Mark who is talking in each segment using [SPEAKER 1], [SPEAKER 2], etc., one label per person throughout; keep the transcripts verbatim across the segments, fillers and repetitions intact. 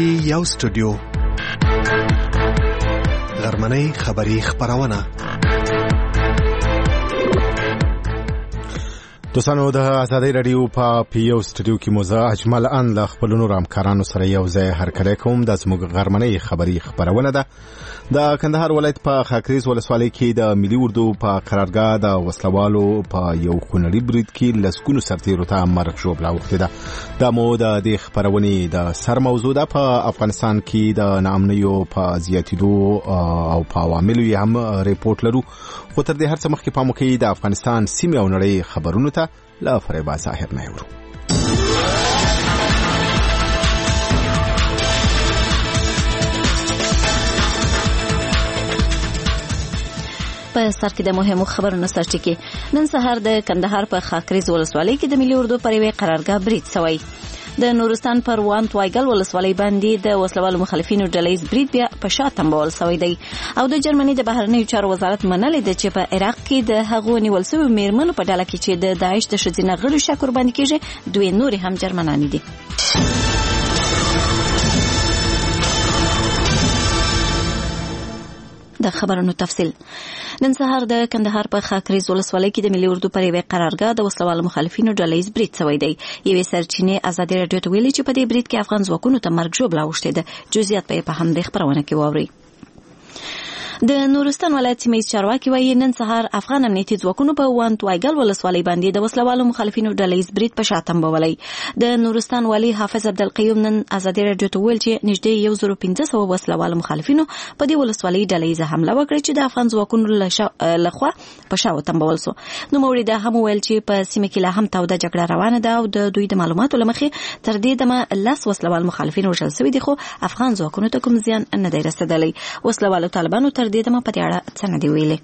[SPEAKER 1] یو سټوډیو غرمنۍ خبری خبرونه. دوستانو د آزادۍ رادیو په پیو سټوډیو کې موزه اجمل ان له خپل نور همکارانو سره یو ځای هرکلی کوم. د زموږ غرمنۍ خبری خبرونه ده. د کندهار ولایت په خاکریز ولسوالۍ کې د ملي اردو په قرارګاه د وسلوالو په یو خونړي برید کې لسګونو سرتیرو ته مرګ ژوبله اوښتې ده. دا مو د دې خبرونې د سر موضوع ده. په افغانستان کې د ناامنیو په زیاتېدو او په عواملو یې هم ریپورټ لرو، خو تر دې هر څه مخکې پام وکړئ د افغانستان سیمې او نړۍ خبرونو ته لا فریبا ظاهر نه یورو.
[SPEAKER 2] په سر کې د مهمو خبرونو سرچینه نن سهار د کندهار په خاکریز ولسوالۍ کې د ملي اردو پر یوې قرارګاه برید شوی. د نورستان پر وان توایګل ولسوالۍ باندې د وسلوالو مخالفینو ډلهیز برید بیا په شا تمبول شوی دی. او د جرمني د بهرنیو چارو وزارت منلې ده چې په عراق کې د هغو نیول شویو میرمنو په ډله کې چې د داعش د ښځینه غړو شا قرباني کېږي، دوی نورې هم جرمنانې دي. د خبرونو تفصیل نن سهار د کندهار په خاکریز ولسوالۍ کې د ملي اردو پر یوې قرارګاه د وسلوالو مخالفینو ډلهیز برید شوی دی. یوې سرچینې آزادۍ رادیو ته ویلي چې په دې برید کې افغان ځواکونو ته مرګ ژوبله اوښتې ده. جزئیات به په همدې خبرونه کې واورئ. د نورستان ولایت سیمه چارواکي وایي نن سهار افغان امنیتي ځواکونو په وان توایګل ولسوالۍ باندې د وسلوالو مخالفینو ډلهیز برید په شا تمبولی. د نورستان والی حافظ عبدالقیوم نن آزادۍ رادیو ته ویل چې نږدې یو زره پنځه سوه وسلوالو مخالفینو په دې ولسوالۍ ډلهیزه حمله وکړه چې د افغان ځواکونو لخوا په شا وتمبول شو. نوموړي دا هم ویل چې په سیمه کې لا هم توده جګړه روانه ده او د دوی د معلوماتو له مخې تر دې دمه لس وسلوال مخالفین وژل شوي دي، خو افغان ځواکونو ته کوم زیان نه دی رسېدلی. وسلوالو طالبانو تر دې دمه په دې اړه څه نه دی ویلي.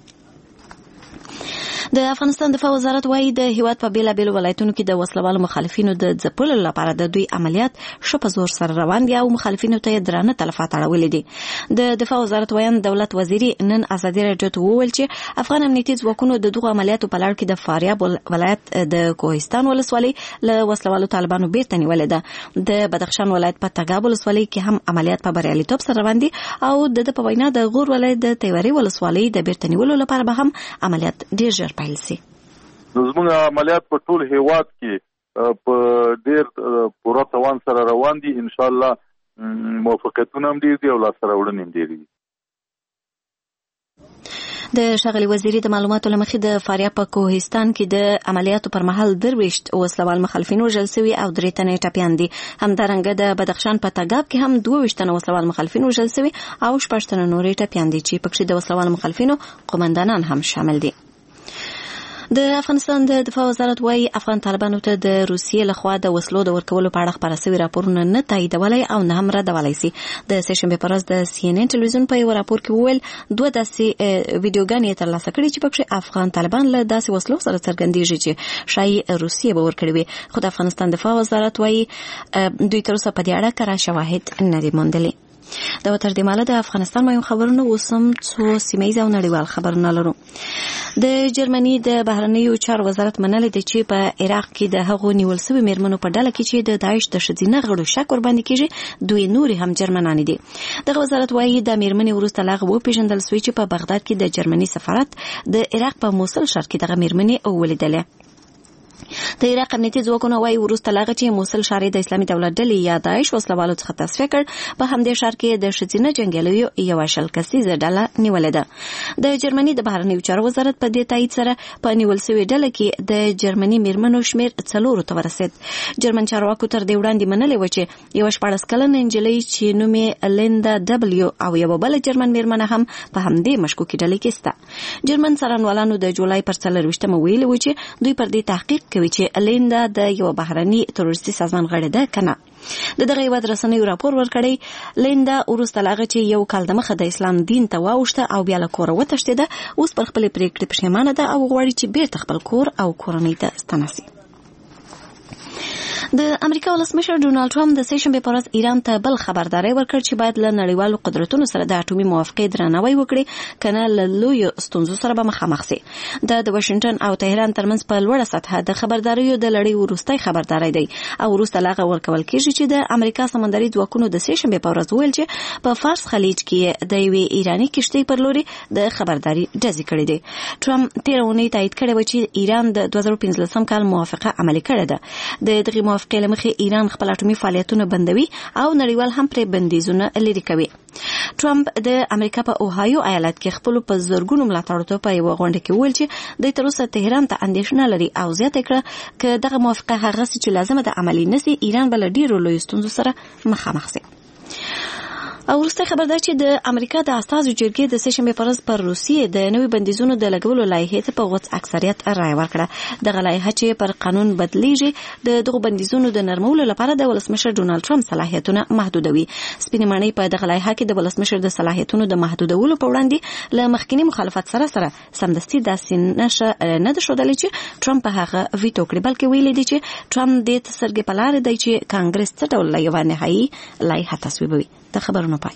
[SPEAKER 2] د افغانستان دفاع وزارت وايي د هیواد په بیلابیلو ولایتونو کې د وسلوالو مخالفینو د ځپلو لپاره د دوی عملیات ښه په زور سره روان دي او مخالفینو ته درانه تلفات اړولي دي. د دفاع وزارت وایي دولت وزیري نن آزادۍ رادیو ته وویل چې افغان امنیتي ځواکونو د دغو عملیاتو په لړ کې د فاریاب ولایت د کوهستان ولسوالۍ له وسلوالو طالبانو بیرته نیولې ده. د بدخشان ولایت په تګاب ولسوالۍ کې هم عملیات په بریالیتوب سره روان دي او د په وینا د غور ولایت د تیوري ولسوالۍ د بیرته نیولو لپاره به هم عملیات ډیر ژر پیل شي.
[SPEAKER 3] زموږ عملیات په ټول هیواد کې په ډیر پوره توان سره روان دي. ان شاء الله موافقتونه هم ډیر دي او لاسته راوړنې هم ډیر دي.
[SPEAKER 2] د ښاغلي وزیري د معلوماتو له مخې د فاریاب په کوهستان کې د عملیاتو پر مهال درویشت وسلوال مخالفین وژل شوي او درې تنې ټپیان دي. همدارنګه د بدخشان په تګاب کې هم دوه ویشت تنه وسلوال مخالفین وژل شوي او شپږ تنه نورې ټپیان دي چې پکې د وسلوال مخالفینو قومندانان هم شامل دي. د افغانستان د دفاع وزارت وايي افغان طالبانو ته د روسیې لخوا د وسلو د ورکولو په اړه خپاره شوي راپورونه نه تاییدولی او نه هم ردولی شي. د سهشنبې په ورځ د سی ان ان ټلویزیون په یو راپور کې وویل دوه داسې ویډیوګانې یې ترلاسه کړي چې پکې افغان طالبان له داسې وسلو سره څرګندېږي چې ښایي روسیې به ورکړي وي، خو د افغانستان دفاع وزارت وايي دوی تر اوسه په دې اړه کره شواهد نه دي موندلي. دا تر دې ماله د افغانستان مهم خبرونه اوسم څو سیمه ییز او نړیوال خبرونه لرو. د جرمني د بهرنیو چارو وزارت منلې ده چې په عراق کې د هغو نیول شویو میرمنو په ډله کې چې د داعش د ښځینه غړو شا قرباني کېږي، دوی نورې هم جرمنانې دي. دغه وزارت وايي د میرمنې وروسته له هغه وپېژندل شوې چې په بغداد کې د جرمني سفارت د عراق په موصل ښار کې دغه میرمنې ولیدلې. د عراق امنیتي ځواکونه وايي وروسته له هغه چې موصل ښار د اسلامي دولت ډلې یا داعش وسلوالو څخه تصفیه کړ، په همدې ښار کې د ښځینه جنګیالیو یوه شل کسیزه ډله نیولې ده. د جرمني د بهرنیو چارو وزارت په دې تایید سره په نیول شوې ډله کې د جرمني میرمنو شمېر څلورو ته ورسېد. جرمن چارواکو تر دې وړاندې منلې وه چې یوه شپاړس کلنه نجلۍ چې نوم یې لیندا ډبلیو او یوه بله جرمن میرمنه هم په همدې مشکوکې ډلې کې شته. جرمن څارنوالانو د جولای پر څلرویشتمه ویلي وو چې دوی پر دې تحقیق کوي چې لیندا د یو بهرني تروریستي سازمان غړې ده کنه. د دغه هیواد رسنیو راپور ورکړی لیندا وروسته له هغه چې یو کال دمخه د اسلام دین ته واوښته او بیا له کوره وتښتېده، اوس پر خپلې پرېکړې پښیمانه ده او غواړي چې بیرته خپل کور او کورنۍ ته ستنه شي. د امریکا ولسمشر ډونالد ټرمپ د سهشنبې په ورځ ایران ته بل خبرداري ورکړ چې باید له نړیوالو قدرتونو سره د اټومي موافقې درناوی وکړي کنه له لویو ستونزو سره به مخامخ شي. د د واشنگټن او تهران ترمنځ په لوړه سطحه د خبرداریو د لړۍ وروستۍ خبرداري دی او وروسته لاغه ورکول کېږي چې د امریکا سمندري ځواکونو د سهشنبې په ورځ ویل چې په فارس خلیج کې د یوې ایرانی کشتۍ پر لوري د خبرداري ډزې کړې دي. ټرمپ تیر اونۍ تایید کړی و چې ایران د دوه زره پنځلسم کال موافقه عملي کړې ده. د دغه موافقې لمخې ایران خپل اټومي فعالیتونه بندوي او نړیوال هم پرې بندیزونه لري کوي. ټرمپ د امریکا په اوهایو ایالت کې خپل په زورګونو ملاتړو ته په یو غونډه کې ویل چې د تر اوسه تهران ته اندېښنه لري او زیاته کړه چې دغه موافقه هغه چې لازمه ده عملي نشي ایران بل ډیرو لوی ستونزو سره مخامخ شي. او وروسته خبر ده چې د امریکا د استازو جرګې د سهشنبې په ورځ پر روسیې د نوي بندیزونو د لګولو لایحې ته په غوڅ اکثریت رائے ورکړه. دغه لایحه چې پر قانون بدلیږي د دغه بندیزونو د نرمولو لپاره د ولسمشر ډونالد ټرمپ صلاحیتونه محدودوي. سپینې ماڼۍ په دغه لایحه کې د ولسمشر د صلاحیتونو د محدودولو په وړاندې له مخکنی مخالفت سره سره سمدستي داسې نشه نه ده ښودلې چې ټرمپ هغه ویټو کړي، بلکې ویلي دی چې ټرمپ دې ته سترګې په لارې دی چې کانګرس څه ډول یوه نهایي لایحه تصویبوي. د خبرونو پای.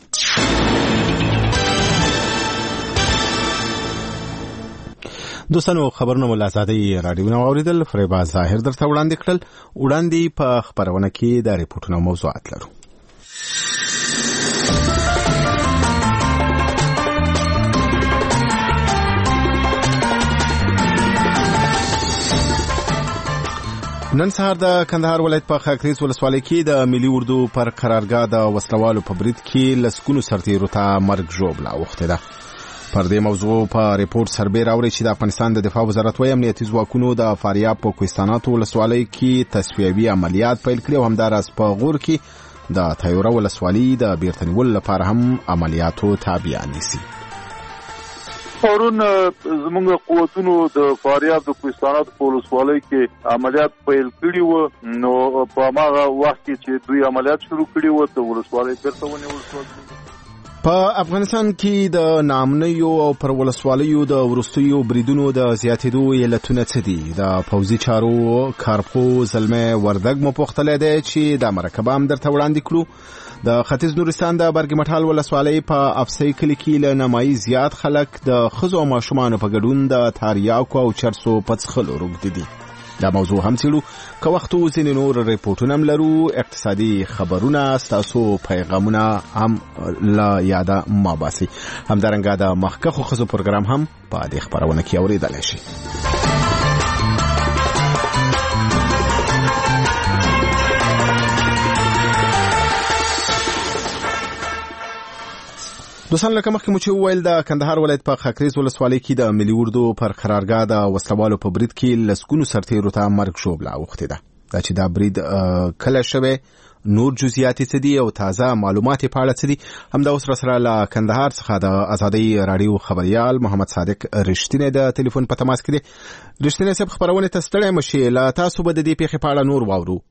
[SPEAKER 1] دوستانو خبرونه مو له آزادۍ راډیو نه واوریدل. فریبا ظاهر درته وړاندې کړل. وړاندې په خبرونه کې د ریپورتونو موضوعات لرو. نن سهار د کندهار ولایت په خاکریز ولسوالۍ کې د ملي اردو پر قرارګاه د وسلوالو په برید کې لسګونو سرتیرو ته مرګ ژوبله اوښتې ده. پر دې موضوع په ریپورت سربېره اوري چې د افغانستان د دفاع وزارت وايي امنیتي ځواکونو د فاریاب په کوهستاناتو ولسوالۍ کې تصفیوي عملیات پیل کړي او همداراز په غور کې د تایوره ولسوالۍ د بیرته نیولو لپاره هم عملیاتو تابع نیسي.
[SPEAKER 3] پرون زموږ قوتونو د فاریاب د کوهستانات په ولسوالۍ کې عملیات پیل کړي وو، نو په هغه وخت کې چې دوی عملیات شروع کړي وو د ولسوالۍ بیرته ونیول شو.
[SPEAKER 1] په افغانستان کې د ناامنیو او پر ولسوالیو د وروستیو بریدونو د زیاتېدو علتونه څه دي؟ د پوځي چارو کارپو زلمه وردګ مو پوښتلی دی چې دا مرکبه هم درته وړاندې کړو. د ختیځ نورستان د برګمټال ولسوالۍ په افسۍ کلي کې له نمایي زیات خلک د ښځو او ماشومانو په ګډون د تاریاکو او چرسو په څښلو روږدي دي. دا موضوع هم څېړو. که وخت و ځینې نور ریپورټونه هم لرو. اقتصادي خبرونه، ستاسو پیغامونه هم له یاده ما باسي. همدارنګه د مخکښو ښځو پروګرام هم په دې خپرونه کې اورېدلی شي. دوستان لکه مخکې مو چې وویل د کندهار ولایت په خاکریز ولسوالۍ کې د ملي اردو پر قرارګاه د وسلوالو په برید کې لسګونو سرتیرو ته مرګ ژوبله اوښتې ده. دا چې دا برید کله شوی، نور جزئیات څه دي او تازه معلومات په اړه څه دي، همدا اوس راسره له کندهار څخه د آزادۍ راډیو خبريال محمد صادق رښتینی د ټلیفون په تماس کې دی. رښتینی صاحب، خبرونه ته ستړی مشي، له تاسو به د دې پیښې په اړه نور واورو.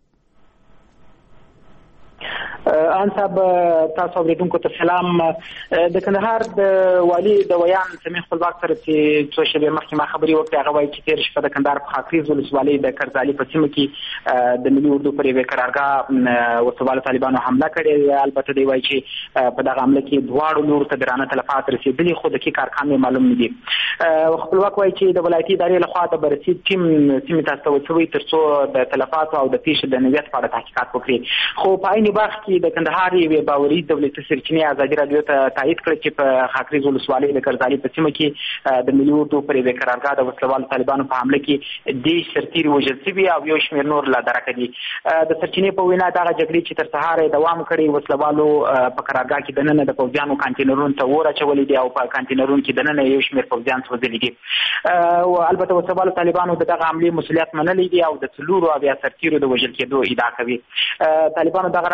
[SPEAKER 4] ان صاحب تاسو اوریدونکو ته سلام. د کندهار د والی د ویان سمیع خپلواک سره چې څو شپې مخکې ما خبري وکړه، هغه وایي چې تیر شپه د کندهار په خاکریز ولسوالۍ د کرزالي په سیمه کې د ملي اردو پر یوې قرارګاه وسوال طالبانو حمله کړې. البته دی وایي چې په دغه حمله کې دواړو لورو ته درانه تلفات رسېدلي، خو دقیق ارقام یې معلوم نه دي. خپلواک وایي چې د ولایتي ادارې لخوا د بررسي ټیم سیمې ته استول شوی تر څو د تلفاتو او د پیښې د نوعیت په اړه تحقیقات وکړي. خو په عین وخت کې د کندهار یوې باوري دولتي سرچینې ازادي راډیو ته تایید کړ چې په خاکریز ولسوالۍ د کرزالي په سیمه کې د ملي اردو پر یوې قرارګاه د وسلوالو طالبانو په حمله کې دېرش سرتیري وژل شوي او یو شمېر نور لا درکه دي. د سرچینې په وینا دغه جګړې چې تر سهاره یې دوام کړی، وسلوالو په قرارګاه کې دننه د پوځیانو کانټینرونو ته اور اچولی دي او په کانټینرونو کې دننه یو شمېر پوځیان سوځلي دي. البته وسلوالو طالبانو د دغه حملې مسؤلیت منلی دی او د څلورو اویا سرتیرو د وژل کېدو ادعا کوي. طالبانو دغه راز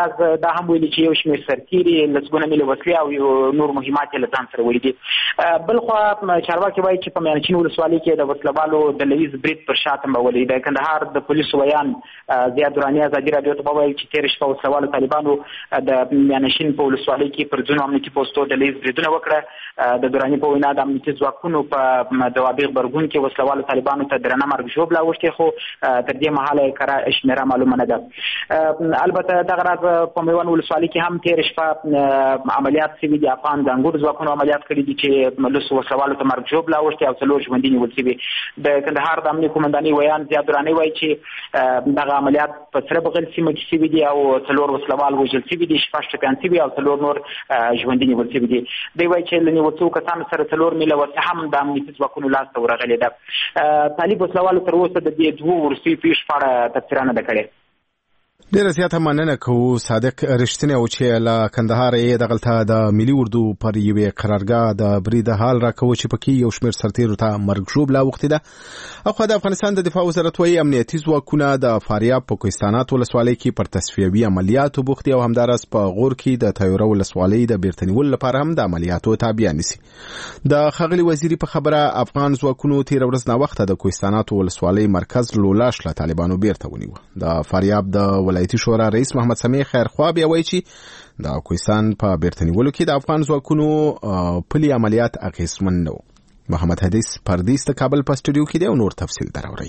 [SPEAKER 4] دا هم ویلي چې یو شمېر سرتیري لسګونه میله وسلې او یو نور مهمات یې له ځان سره وړي دي. بل خوا چارواکي وایي چې په میانشین ولسوالۍ کې د وسلوالو ډله ییز برید پر شا تمبولی. د کندهار د پولیسو ویان زیاد دراني ازادي راډیو ته وویل چې تېره شپه وسلوالو طالبانو د میانشین په ولسوالۍ کې پر ځینو امنیتي پوستو ډله ییز بریدونه وکړه. د دراني په وینا د امنیتي ځواکونو په دوابغ غبرګون کې وسلوالو طالبانو ته درنه مرګ ژوبله اوښتې، خو تر دې مهاله یې کره شمېره معلومه نه ده. البته دغه راز په میوند ولسوالۍ کې هم تېره شپه عملیات شوي دي. افغان ځانګړو ځواکونو عملیات کړي دي چې لسو وسلوالو ته مرګ ژوبله اوښتې او څلور ژوندي نیول شوي. د کندهار د امنیې قومندانۍ ویان زیاد دراني وایي چې دغه عملیات په سره بغل سیمه کې شوي دي او څلور وسلوال وژل شوي دي، شپږ ټپیان شوي او څلور نور ژوندي نیول شوي دي. دوی وایي چې له نیول شوو کسانو سره څلور میله وسله هم د امنیتي ځواکونو لاسته ورغلې ده. طالب وسلوالو تر اوسه د دې دوو وروستیو پیښو په اړه تفسیرونه نه ده کړې.
[SPEAKER 1] ډیره زیاته مننه کوو صادق رښتینی او چې له کندهار یې دغلته د ملي اردو پر یوې قرارګاه د برید حال راکوي چې پکې یو شمېر سرتیرو ته مرګ ژوبله اوښتې ده. اخوا د افغانستان د دفاع وزارت وایي امنیتي ځواکونه د فاریاب په کوهستانات ولسوالۍ کې پر تصفیوي عملیاتو بوخت دي او همداراز په غور کې د تیوره ولسوالۍ د بیرته نیولو لپاره هم د عملیاتو تابع نیسي. د ښاغلي وزیري په خبره افغان ځواکونو تېره ورځ ناوخته د کوهستانات ولسوالۍ مرکز لولاش له طالبانو بیرته ونیوه. د فاریاب د ولایتي شورا رئیس محمد سمیع خیرخوا بیا وایي چې د کوهستان په بیرته نیولو کې د افغان ځواکونو پلي عملیات اغېزمن نه و. محمد حدیث پردیس د کابل په سټوډیو کې دی او نور تفصیل دراوړي.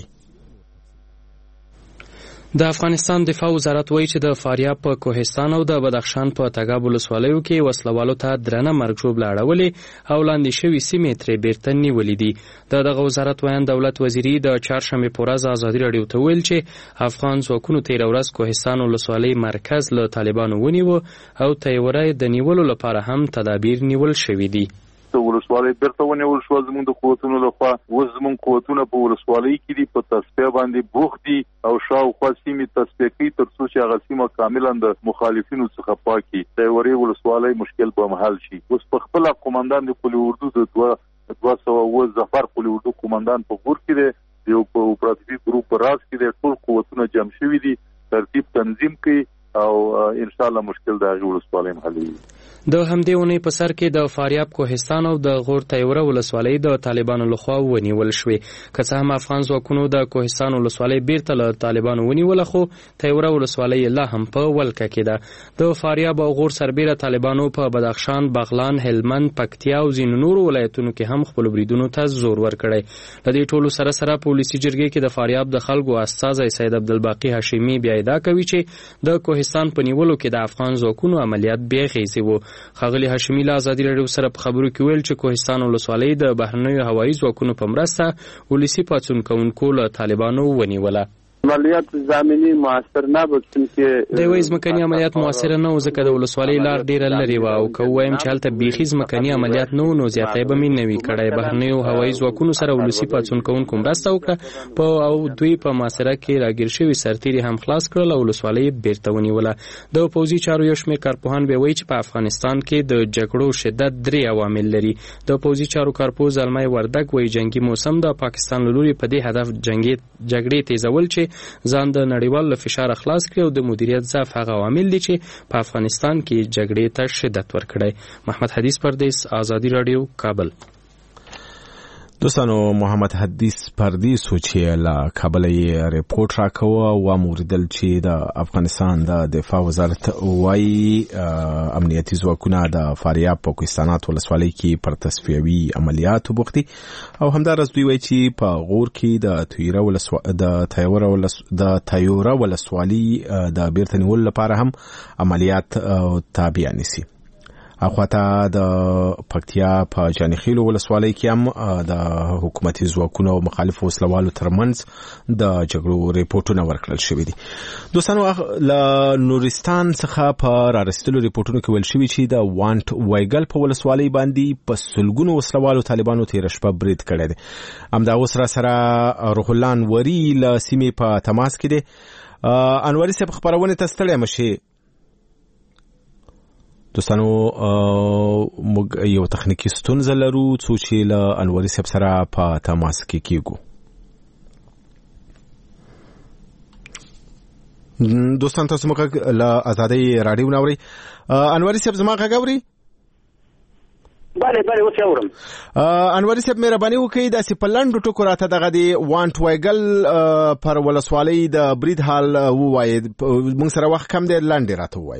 [SPEAKER 5] د افغانستان دفاع وزارت وایي چې د فاریاب په کوهستان او د بدخشان په تګاب ولسوالیو کې وسلوالو ته درنه مرګ ژوبله اړولې او لاندې شوي سیمې ترې بیرته نیولې دي. د دغه وزارت ویان دولت وزیري د چهارشنبې په ورځ ازادي راډیو ته ویل چې افغان ځواکونو تېره ورځ کوهستان ولسوالۍ مرکز له طالبانو ونیوه او تیوره د نیولو لپاره هم تدابیر نیول شوي دي.
[SPEAKER 3] ولسوالۍ بیرته ونیول شوه زموږ د قوتونو لخوا. اوس زموږ قوتونه په ولسوالۍ کې دي، په تصفیه باندې بوخت دي او شاوخوا سیمې تصفیه کوي تر څو چې هغه سیمه کاملا د مخالفینو څخه پاکي. د یورې ولسوالۍ مشکل به محل شي. اوس په خپل قومندان د پولي اردو د دوه دوه سوه اووه ظفر پولي اردو قومندان په غور کې دی، یو په اپراتیفي ګروپ په راز کې دی. ټول قوتونه جمع شوي دي، ترتیب تنظیم کوي او ان شاء الله مشکل د هغې ولسوالۍ حلوي.
[SPEAKER 5] د همدې اونۍ په سر کې د فاریاب کوهستان او د غور تیوره ولسوالۍ د طالبانو لخوا ونیول شوې. که څه هم افغان ځواکونو د کوهستان ولسوالۍ بیرته له طالبانو ونیوله، خو تیوره ولسوالۍ لا هم په ولکه کې ده. د فاریاب او غور سربیره طالبانو په بدخشان، بغلان، هلمند، پکتیا او ځینو نورو ولایتونو کې هم خپلو بریدونو ته زور ورکړی. له دې ټولو سره سره په ولسي جرګې کې د فاریاب د خلکو استازی سید عبدالباقي هاشمي بیا ادعا کوي چې د کوهستان په نیولو کې د افغان ځواکونو عملیات بې اغېزې وو. ښاغلي هاشمي له ازادي راډیو سره په خبرو کې ویل چې کوهستان ولسوالۍ د بهرنیو هوایي ځواکونو په مرسته ولسي پاڅون کوونکو له طالبانو ونیوله.
[SPEAKER 6] عملیات زمینی موثر نه بود چې
[SPEAKER 5] د وای ځمکني عملیات موثر نه و ځکه د ولسوالۍ لار ډیره لري و او که وایم چې هلته بیخي ځمکني عملیات نه و نو زیاتې به مې نه وي کړی. بهرنیو هوایي ځواکونو سره ولسي پاڅون کوونکو مرسته وکړه په او دوی په محاصره کې راګیر شوي سرتیري هم خلاص کړل او ولسوالۍ بیرته ونیوله. د پوځي چارو یو شمېر کارپوهان بیا وایي چې په افغانستان کې د جګړو شدت درې عوامل لري. د پوځي چارو کارپوه زلمی وردګ وایي جنگي موسم د پاکستان له لوري په دې هدف جګړې تیزول چې ځان د نړیوال له فشار خلاص کړي او د مدیریت ضعف هغه عوامل دي چې په افغانستان کې جګړې ته شدت ورکړي. محمد حدیث پردیس، ازادي راډیو، کابل.
[SPEAKER 1] دوستانو، محمد حدیث پردیس چې له کابل یې ریپورت راکوه او موریدل چې د افغانستان د دفاع وزارت وایي امنیتي ځواکونه د فاریاب په کوهستانات ولسوالۍ کې پر تصفیوي عملیاتو بوخت دي او همداراز دوی وایي چې په غور کې د تیوره ولسوالۍ د تیوره ولس د تیوره ولسوالۍ د بیرته نیولو لپاره هم عملیات تابع نیسي. اخواته د پکتیا په جانخیلو ولسوالۍ کې هم د حکومتي ځواکونو او مخالفو وسلوالو ترمنځ د جګړو ریپورتونه ورکړل شوي دي. دوستانو، له نورستان څخه په رارسېدلو ریپورتونو کې ویل شوي چې د وانټ وایګل په ولسوالۍ باندې په سلګونو وسلوالو طالبانو تېره شپه برید کړی دی. همدا اوس را سره روح الله انوري له سیمې په تماس کې دی. انوري صاحب، خپرونې ته ستړی مشې. دوستانو، موږ یو تخنیکی ستونزه لرو څو چې له انوري صاحب سره په تماس کې کیږو. دوستان تاسو موږ له آزادۍ رادیو نوري انواري صاحب زما غږ اوري؟
[SPEAKER 7] بله بله اوس اورم.
[SPEAKER 1] انواري صاحب مهرباني وکړئ داسې په لنډو ټکو راته دغه د وانټ وایګل پر ولسوالۍ د برید حال ووایي، موږ سره وخت کم دی، لنډې راته ووایي.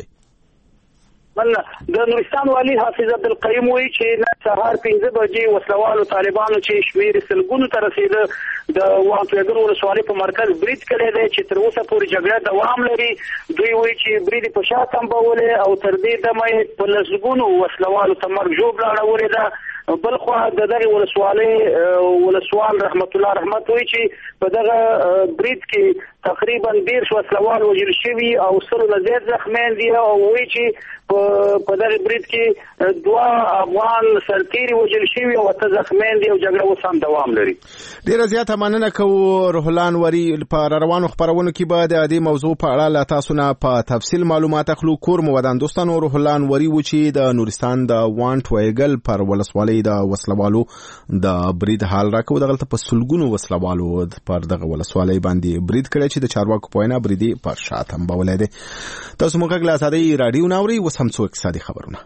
[SPEAKER 7] د نورستان والي حافظ عبدالقیوم وایي چې نن سهار پنځه بجې وسلوالو طالبانو چې شمېر سلګونو ته رسېده د وانټ وایګل ولسوالۍ په مرکز برید کړی دی چې تر اوسه پورې جګړه دوام لري. دوی وایي چې برید په شا تنبولې او تر دې دمه یې په لسګونو وسلوالو ته مرګ ژوبله اړولې ده. بل خوا د دغه ولسوالۍ ولسوال رحمت الله رحمت وایي چې په دغه برید کې تقریبا ډېر وسلوال وژل شوي او سلو نه زیات زخمیان دي او وایي چې په دغه برید کې دوه افغان سرتیري وژل شوي او اته زخمیان دي او جګړه اوس هم دوام لري.
[SPEAKER 1] ډېره زیاته مننه کوو روح الله انوري. په روانو خپرونو کې به د دې موضوع په اړه له تاسو نه په تفصیل معلومات اخلو. کور مو ودان دوستانو، روح الله انوري و چې د نورستان د وانټ وایګل پر ولسوالۍ د وسلوالو د برید حال راکو. دغلته په سلګونو وسلوالو پر دغه ولسوالۍ باندې برید کړی چې د چارواکو په وینا بریدي پر شا تنبولی دی. تاسو موږ له آزادۍ رادیو ناوري. اوس هم څو اقتصادي خبرونه.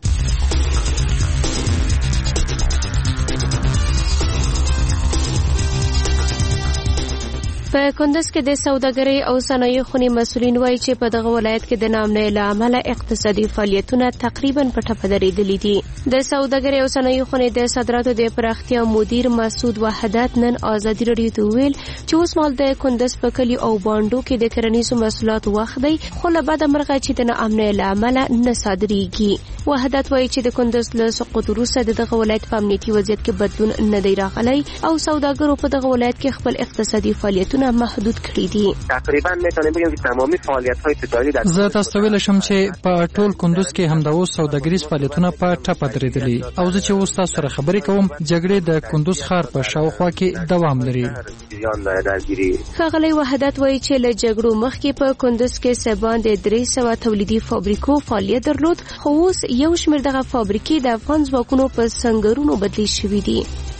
[SPEAKER 8] په کندز کې د سوداګرۍ او صنایعو خونې مسؤلین وایي چې په دغه ولایت کې د ناامنۍ له امله اقتصادي فعالیتونه تقریبا په ټپه درېدلي دي. د سوداګرۍ او صنایعو خونې د صادراتو د پراختیا مدیر مسعود وحدت نن آزادي رادیو ته ویل چې اوس مهال د کندز په کلي او بانډو کې د کرنیزو محصولاتو وخت دی، خو له بده مرغه چې د ناامنۍ له امله نه صادریږي. وحدت وایي چې د کندز له سقوط وروسته د دغه ولایت په امنیتي وضعیت کې بدلون نه دی راغلی او سوداګرو په دغه ولایت کې خپل اقتصادي فعالیتونه محدود کړی دي.
[SPEAKER 9] تقریبا میتونم بگم که تمامی فعالیت‌های تجاری در
[SPEAKER 10] زه تاسو ویل شم چې په ټول کندوز کې همدا اوس سوداګریز فعالیتونه په ټپه درېدلي او زه چې اوس تاسو سره خبرې کوم جګړې د کندوز ښار په شاوخوا کې دوام لري.
[SPEAKER 8] ښاغلی وحدت وایي چې له جګړو مخکې په کندوز کې څه باندې درې سوه تولیدي فابریکو فعالیت درلود، خو اوس یو شمېر دغه فابریکې د افغان ځواکونو په سنګرونو بدلې شوي دي.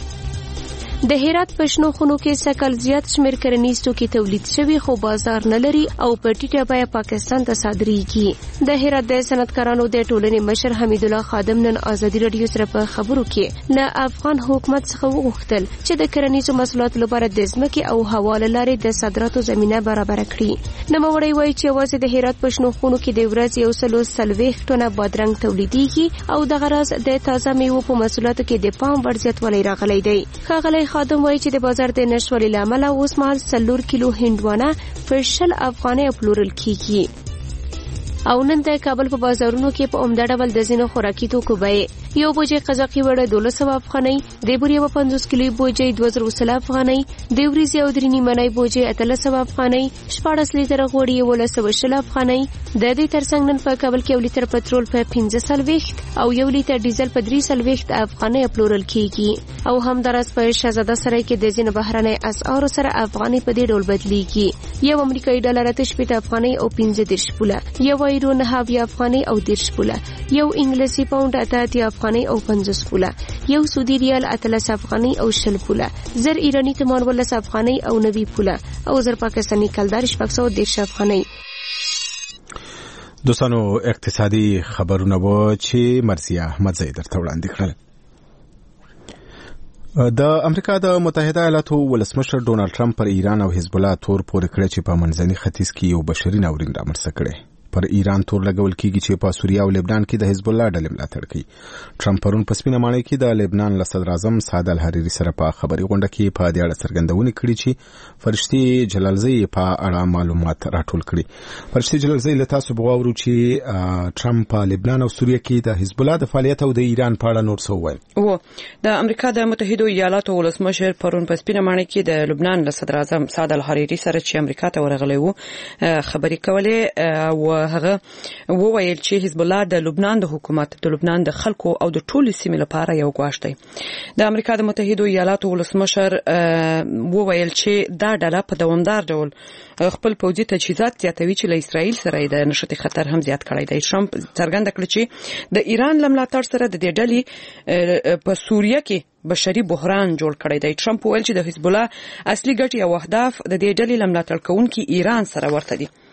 [SPEAKER 8] د هرات په شنو خونو کې سکل زیات شمېر کرنیز توکي تولید شوي خو بازار نه لري او په ټیټه بیه پاکستان ته صادریږي. د هرات د صنعتکارانو د ټولنې مشر حمید الله خادم نن آزادي رادیو سره په خبرو کې له افغان حکومت څخه وغوښتل چې د کرنیزو محصولاتو لپاره د ځمکې او هوا له لارې د صادراتو زمینه برابره کړي. نوموړی وایي چې یوازې د هرات په شنو خونو کې د ورځې یو سلو څلوېښت ټنه بادرنګ تولیدیږي او دغه راز د تازه میوو په محصولاتو کې د پام وړ زیاتوالی راغلی دی. ښاغلی خادم وایي چې د بازار د نشتوالي له امله اوس مهال څلور کیلو هندوانه په شل افغانۍ پلورل کیږي. او نن د کابل په بازارونو کې په عمده ډول د ځینو خوراکي توکو بیې یو بوجۍ قزاقي وړه دولس سوه افغانۍ، د بورې یوه پنځوس کیلوي بوجۍ دوه زره سل افغانۍ، د وریځې او درې نیمنۍ بوجۍ اتلس سوه افغانۍ، شپاړس لیتره غوړي یولس سوه شل افغانۍ. د دې ترڅنګ نن په کابل کې یو لیتر پټرول په پنځه څلوېښت او یو لیتر ډیزل په درې څلوېښت افغانۍ پلورل کیږي. او همداراز په شهزاده سرای کې د ځینو بهرنۍ اسعارو سره افغانۍ په دې ډول بدلیږي. یو امریکایي ډالر اته شپېته افغانۍ او پنځه دېرش پوله، یو یورو نهه اویا افغانۍ او دېرش پوله، یو انګلیسي پاونډ اته اتیا افغانۍ او پنځوس پوله، یو سعودي ریال اتلس افغانۍ او شل پوله، زر ایراني تمان ولس افغانۍ او نوي پوله او زر پاکستاني کلدار شپږ سوه دېرش افغانۍ.
[SPEAKER 1] دوستانو اقتصادي خبرونه و چې مرزیه احمدزی درته وړاندې کړل. د امریکا د متحده ایالاتو ولسمشر ډونالد ټرمپ پر ایران او حزب الله تور پورې کړی چې په منځني ختیځ کې یو بشري ناورین رامنځته کړي. پر ایران تور لګول کیږي چې په سوریه او لبنان کې د حزب الله ډلې ملاتړ کوي. ټرمپ پرون په سپینه ماڼۍ کې د لبنان له صدر اعظم سعد الحریري سره په خبري غونډه کې په دې اړه څرګندونه کړې چې فرشتي جلالزی په اړه معلومات راټول کړي. فرشتي جلالزی له تاسو بغواړو چې ټرمپ په لبنان او سوریه کې د حزب الله د فعالیت او د ایران په اړه نور څه وایي.
[SPEAKER 11] و د امریکا د متحده ایالاتو ولسمشر پرون په سپینه ماڼۍ کې د لبنان له صدر اعظم سعد الحریري سره چې امریکا ته ورغلی وو خبري کولې او هغه وویل چې حزب الله د لبنان د حکومت د لبنان د خلکو او د ټولو سیمې لپاره یو ګواښ دی. د امریکا د متحده ایالاتو ولسمشر وویل چې دا ډله په دوامدار ډول خپل پوځي تجهیزات زیاتوي چې له اسرائیل سره د نشټي خطر هم زیات کړی دی. ټرمپ څرګنده کړ چې د ایران له ملاتړ سره د دې ډلې په سوریه کې بشري بحران جوړ کړی دی. ټرمپ ویل چې د حزب الله اصلي ګټې او اهداف د دې ډلې له ملاتړ کوونکي ایران سره ورته دي.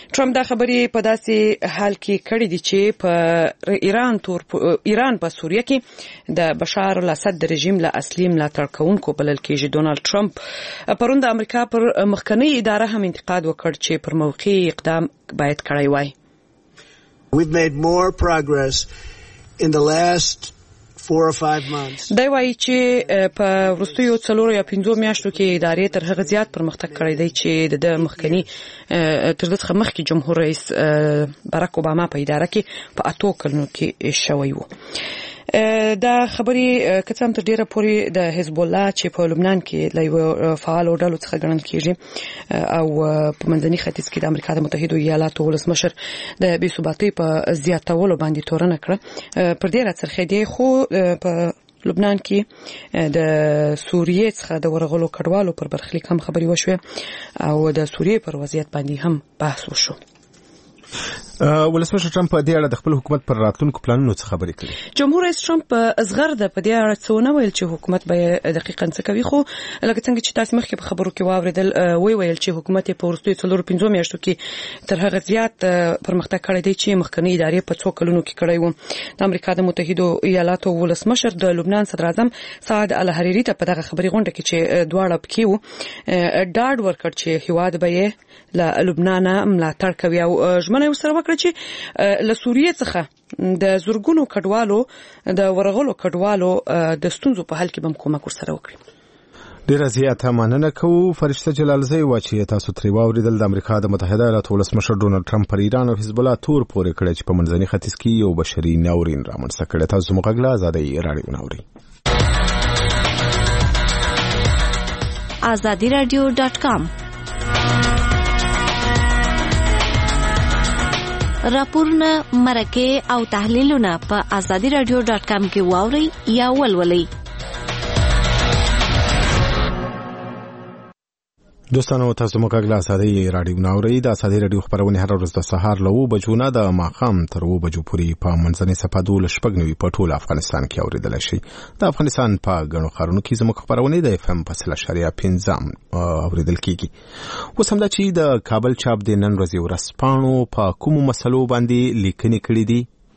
[SPEAKER 11] ټرمپ دا خبرې په داسې حال کې کړې دي چې په ایران تور ایران په سوریه کې د بشار الاسد د رژیم له اصلي ملاتړ کوونکو بلل کېږي. ډونالد ټرمپ پرون د امریکا پر مخکنی اداره هم انتقاد وکړ چې پر موقع اقدام باید کړی وای.
[SPEAKER 12] We've made more progress in the last four or five months.
[SPEAKER 11] دا وایي چې په وروستیو څلورو یا پنځو میاشتو کې ادارې تر هغه زیات پرمختګ کړی دی چې د مخکنی تر دې څخه مخکې جمهور رئیس باراک اوباما په اداره کې په اتو کلونو کې شوی و. دا خبرې کڅم تر ډیره پورې د حزب الله چې په لبنان کې له یو فعال ډلو څخه ګڼل کېږي او په منځني ختیځ کې د امریکا د متحده ایالاتو ولسمشر د بې ثباتۍ په زیاتولو باندې تورنه کړه. پر دې راڅرخې دی خو په لبنان کې د سوریې څخه د ورغلو کډوالو پر برخلیک هم خبرې وشوه او د سوریې پر وضعیت باندې هم بحث وشو.
[SPEAKER 1] ولسمشر ټرمپ په دې اړه د خپل حکومت پر راتلونکو پلانونو څخه خبرې کړې.
[SPEAKER 11] جمهور رئیس ټرمپ اصغر د په دې اړه څه ونه ویل چې حکومت به دقیقاً څه کوي، خو لکه څنګه چې تاسو مخکې په خبرو کې واوریدل وی ویل چې حکومت په وروستیو څلورو پنځو میاشتو کې تر هغه زیات پرمختګ کړی دی چې مخکنی ادارې په څو کلونو کې کړی و. د امریکا د متحده ایالاتو ولسمشر د لبنان صدر اعظم سعد الحریری ته په دغه خبري غونډه کې چې دواړه پکې وو ډاډ ورکړ چې هیواد به یې له لبنان ملاتړ کوي او ژمنه یې سره وکړه چې له سوریې څخه د زورګونو کډوالو د ورغلو کډوالو د ستونزو په حل کې به کومک ورسره وکړي.
[SPEAKER 1] ډیره زیاته مننه کوو. فرشته جلالزی و چې تاسو تری واوریدل د امریکا د متحده ایالاتو ولسمشر ډونالد ټرمپ پر ایران او حزب الله تور پورې کړی چې په منځني ختیځ کې یو بشري ناورین رامنځته کړی. تاسو موږ غلا آزادۍ رادیو ناوري
[SPEAKER 2] آزادی رادیو ډاټ کام راپورونه مرکه او تحلیلونه په آزادی رادیو ډاټ کام کې واوري یا ولولئ.
[SPEAKER 1] دوستانو تاسو موږ غلا آزادۍ رادیو ناوري د آزادۍ رادیو خبرونه هر ورځ د سهار له اوه بجو نه د ماښام تر اوه بجو پورې په منځنۍ صفحه دولس شپږ نوي په ټول افغانستان کې اوریدل شي. د افغانستان په غنو خارونو کې زموږ خبرونه د اف ام په سل اشاریه پنځه اوریدل کیږي. اوس هم دا چې د کابل چاپ د نن ورځې ورسپانو په کوم مسلو باندې لیکنې کړې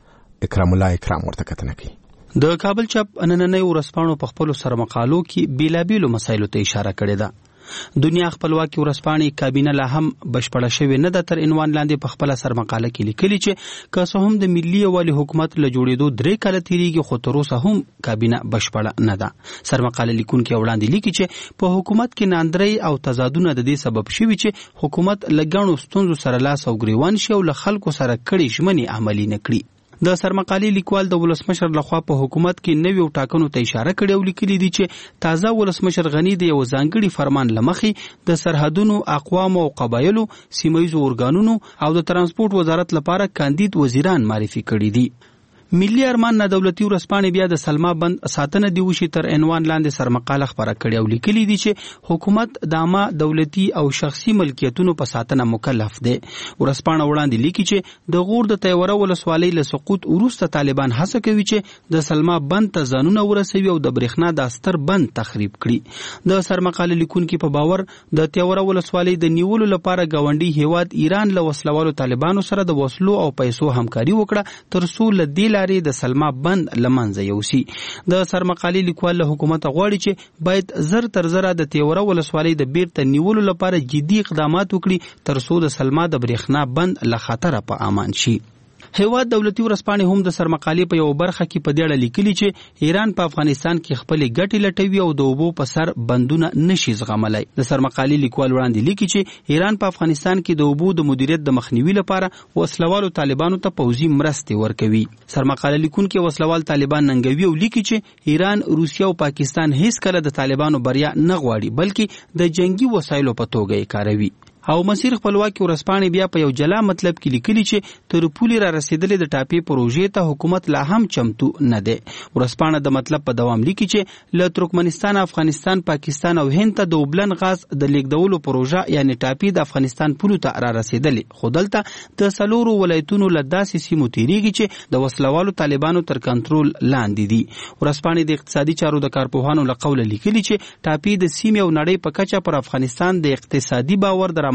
[SPEAKER 1] دي اکرام الله اکرام ورته کتنه کوي.
[SPEAKER 13] د کابل چاپ نننۍ ورسپانو په خپل سر مقالو کې بیلابیلو مسایلو ته اشاره کړې ده. دنیا خپلواکي ورسپانې کابینه لا هم بشپړه شوې نه ده. تر عنوان لاندې په خپل سر مقاله کې لیکلي چې که څه هم د ملي یووالي حکومت له جوړېدو درې کاله تیریږي خو تر اوسه هم کابینه بشپړه نه ده. سر مقاله لیکونکي وړاندې لیکي چې په حکومت کې ناندرۍ او تضادونه د دې سبب شوي چې حکومت له ګڼو ستونزو سره لاس او ګریوان شي او له خلکو سره کړي ژمنې عملي نه کړي. د سرمقالي لیکوال د ولسمشر لخوا په حکومت کې نویو ټاکنو ته اشاره کړې او لیکلي دي چې تازه ولسمشر غنی د یو ځانګړي فرمان لمخې د سرحدونو اقوام او قبایلو سیمایي اورګانونو او د ترانسپورت وزارت لپاره کاندید وزیران معرفي کړي دي. ملي ارمان نه دولتي ورسپانې بیا د سلما بند ساتنه دی وشي تر عنوان لاندې سرمقاله خبره کړې او لیکلي دي چې حکومت د عامه دولتي او شخصي ملکیتونو په ساتنه مکلف دی. ورسپانه وړاندې لیکي چې د غور د تیوره ولسوالۍ له سقوط وروسته طالبان هڅه کوي چې د سلما بند ته ځانونه ورسوي او د برېښنا د استر بند تخریب کړي. د سرمقاله لیکونکي په باور د تیوره ولسوالۍ د نیولو لپاره ګاونډي هیواد ایران له وسلوالو طالبانو سره د وسلو او پیسو همکاري وکړه تر څو له دې د سلما بند لمنځه یوسي. د سرمقالي لیکوال له حکومت غواړي چې باید زر تر زره د تیوره ولسوالۍ د بیرته نیولو لپاره جدي اقدامات وکړي تر څو د سلما د برېښنا بند له خطره په امان شي. هیواد دولتي ورسپانې هم د سرمقالي په یو برخه کې په دې اړه لیکلي چې ایران په افغانستان کې خپل ګټې لټوي او د اوبو په سر بندونه نشي زغملای. د سرمقالي لیکوال وړاندې لیکي چې ایران په افغانستان کې د اوبو د مدیریت د مخنیوي لپاره وسلوالو طالبانو ته پوځي مرستې ورکوي. سرمقالي لیکونکي وسلوال طالبان ننګوي او لیکي چې ایران، روسیه او پاکستان هیڅ کله د طالبانو بریا نه غواړي بلکې د جنگي وسایلو په توګه یې کاروي. او مسیر خپلواکي ورسپانې بیا په یو جلا مطلب کې لیکلي چې تر پولې را رسیدلې د ټاپې پروژې ته حکومت لا هم چمتو نه دی. ورسپانه د مطلب په دوام لیکي چې له ترکمنستان، افغانستان، پاکستان او هند ته د اوبلن غاز د لیږدولو پروژه یعنی ټاپې د افغانستان پولو ته را رسیدلې، خو دلته د څلورو ولایتونو له داسې سیمو تیریږي چې د وسلوالو طالبانو تر کنټرول لاندې دي. ورسپانې د اقتصادي چارو د کارپوهانو له قوله لیکلي چې ټاپې د سیمې او نړۍ په کچه پر افغانستان د اقتصادي باور د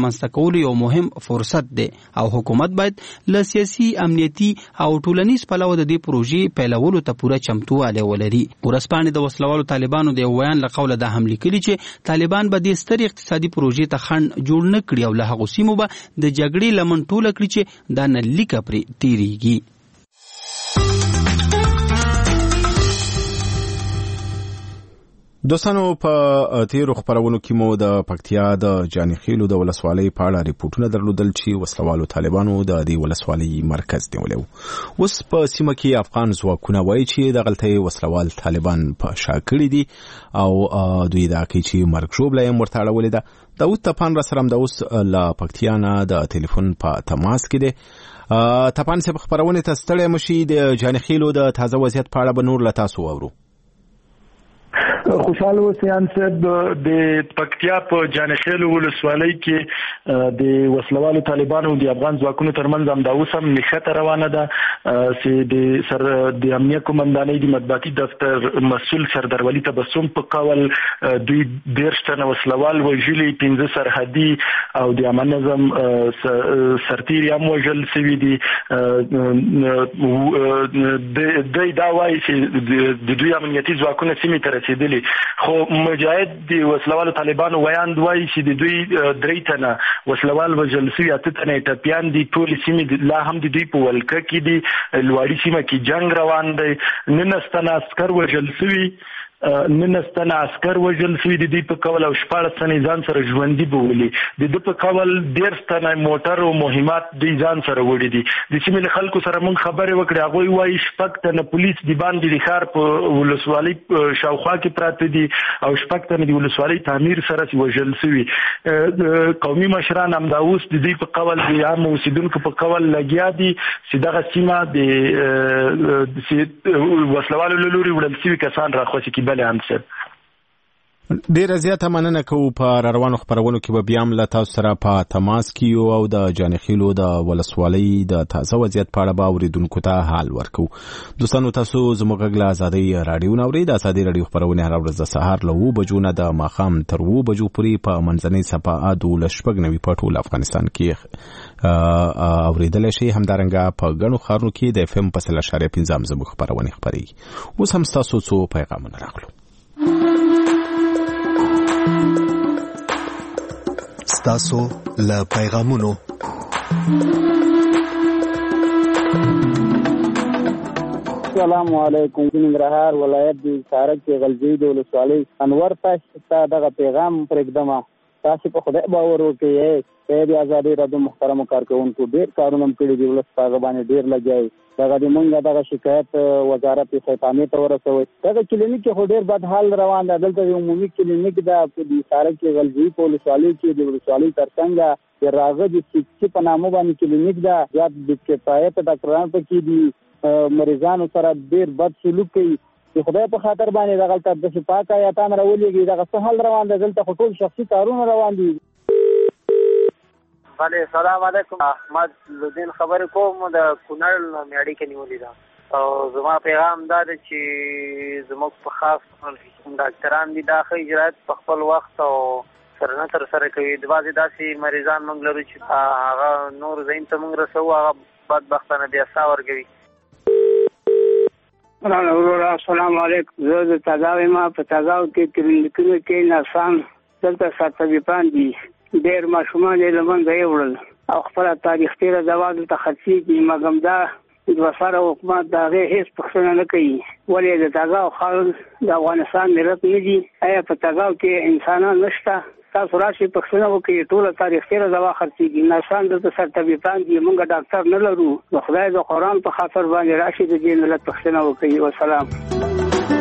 [SPEAKER 13] رامنځته کولو یو مهم فرصت دی او حکومت باید له سیاسي امنیتي او ټولنیز پلوه د دې پروژې پیلولو ته پوره چمتووالی ولري. ورځپاڼې د وسلوالو طالبانو د یو ویان له قوله دا هم لیکلي چې طالبان به دې سترې اقتصادي پروژې ته خنډ جوړ نه کړي او له هغو سیمو به د جګړې لمن ټوله کړي چې دا نه لیکه پرې تیریږي.
[SPEAKER 1] دوستانو په تیرو خبرونو کې مو د پکتیا د جانخیلو د ولسوالۍ په اړه ریپورتونه درلودل چې وسلوالو طالبانو د دې ولسوالۍ مرکز نیولی و. اوس په سیمه کې افغان ځواکونه وایي چې د غلطۍ وسلوال طالبان په شا کړي دي او دوی دا کوي چې مرګ ژوبله یې ورته اړولې ده. داود تپان را سره همدا اوس له پکتیا نه د ټلیفون په تماس کې دی. تپان صاحب خبرونه ته ستړی مشي د جانخیلو د تازه وضعیت په اړه به نور له تاسو واورو.
[SPEAKER 14] خوشحال اوسئ صاحب د پکتیا په جانخیل ولسوالۍ کې د وسلوالو طالبانو د افغان ځواکونو ترمنځ هم دا اوس هم نښته روانه ده چې د سر د امنیه قومندانۍ د مطبوعاتي دفتر مسؤل سردار ولی تبسم په قول دوی دېرش تنه وسلوال وژلي، پنځه سرحدي او د امن نظم سرتیري هم وژل شوي دي. دوی دا وایي چې د دوی امنیتي ځواکونه سیمې ته رسېدلي، خو مجاهد د وسلوالو طالبانو ویان وایي چې د دوی درې تنه وسلوال وژل شوي، اته تنه ټپیان دي. ټولې سیمې لا هم د دوی په ولکه کې دي. لوړی سیمه کې جنگ روان دی. نولس تنه عسکر وژل شوي، نولس تنه عسکر وژل شوي د دوی په قول او شپاړس تنه ځان سره ژوندي بولي. د دوی په قول دېرش تنه موټر او مهمات دوی ځان سره وړي دي. د سیمې له خلکو سره موږ خبرې وکړې، هغوی وایي شپږ تنه پولیس د باندې د ښار په ولسوالۍ شاوخوا کې پراته دي او شپږ تنه د ولسوالۍ تعمیر سره وژل شوي. قومي مشران همدا اوس د دوی په قول د عام اوسیدونکو په قول لګیا دي چې دغه سیمه د وسلوالو له لوري وړل شوي کسان راخوشي کړي.
[SPEAKER 1] ډیره زیاته مننه کوو. په روانو خبرونو کې به بیا هم له تاسو سره په تماس کې او د جانخیلو د ولسوالۍ د تازه وضعیت په اړه به اورېدونکو ته حال ورکوو. دوستانو تاسو زموږ غږ له ازادۍ راډیو نه اورئ. د ازادۍ راډیو خبرونه هره ورځ د سهار له اوه بجو نه د ماښام تر اوه بجو پورې په منځنۍ صفحه دولس شپږ نوي په ټول افغانستان کې اورېدلی شئ. همدارنګه په ګڼو ښارونو کې د اف ام په سل اشاریه پنځه هم زموږ خبرونې خپرېږي. اوس هم ستاسو څو پیغامونه راغلو.
[SPEAKER 15] ستاسو له پیغامونو
[SPEAKER 16] السلام علیکم. ننګرهار ولایت د سارک کې غلجی د ولسوالۍ انور تاسو ته دغه پیغام پرېږدم. تاسو په خدای باور وکړئ چې د ازادۍ راډیو محترمو کارکونکو ډېر کارونه کړي دي، ولس په هغه باندې ډېر لګیایي. دغه د مونږ دغه شکایت وزارت خیطانې ته ورسوي. دغه کلینیک کې خو ډېر بد حال روان دی. دلته د عمومي کلینیک ده په د سارک کې غلجي په ولسوالۍ کې د ولسوالۍ تر څنګ د راغه د سیکسي په نامه باندې کلینیک ده. زیات د کفایت ډاکټران پکې دي، مریضانو سره ډېر بد سلوک کوي. د خدای په خاطر باندې دغلته د شفاکه یاتان راولېږي. دغه څه حل روان دی. دلته خو ټول شخصي کارونه روان دي.
[SPEAKER 17] بله سلام علیکم. احمد لودین خبرې کوم د کونړ میاړي کې نیولې ده او زما پیغام دا دی چې زموږ په خاص ډاکټران دي دا ښه اجرات په خپل وخت او سره نه تر سره کوي. د بعضې داسې مریضان موږ لرو چې هغه نور ځایونو ته موږ رسوو، هغه بدبختانه بیا ساه ورکوي.
[SPEAKER 18] السلام علیکم. زه د تازاو یم. په تازاو کې کلینیکونو کې نرسان دلته سرطبیبان دي. ډېر ماشومان یې له منځه یې وړل او خپله تاریخ تېره دوا دلته خرڅېږي، مګم دا دوه سره حکومت د هغې هېڅ پوښتنه نه کوي. ولې د تازاو خلک د افغانستان ملت نه دي؟ آیا په تازاو کې انسانان نشته؟ تاسو راشئ پوښتنه وکړئ. ټوله تاریخ تېره دوا خرڅېږي. نرسان دلته سرطبیبان دي، موږ ډاکټر نه لرو. د خدای د قرآن په خاطر باندې راشئ د دې ملت پوښتنه وکړئ. والسلام.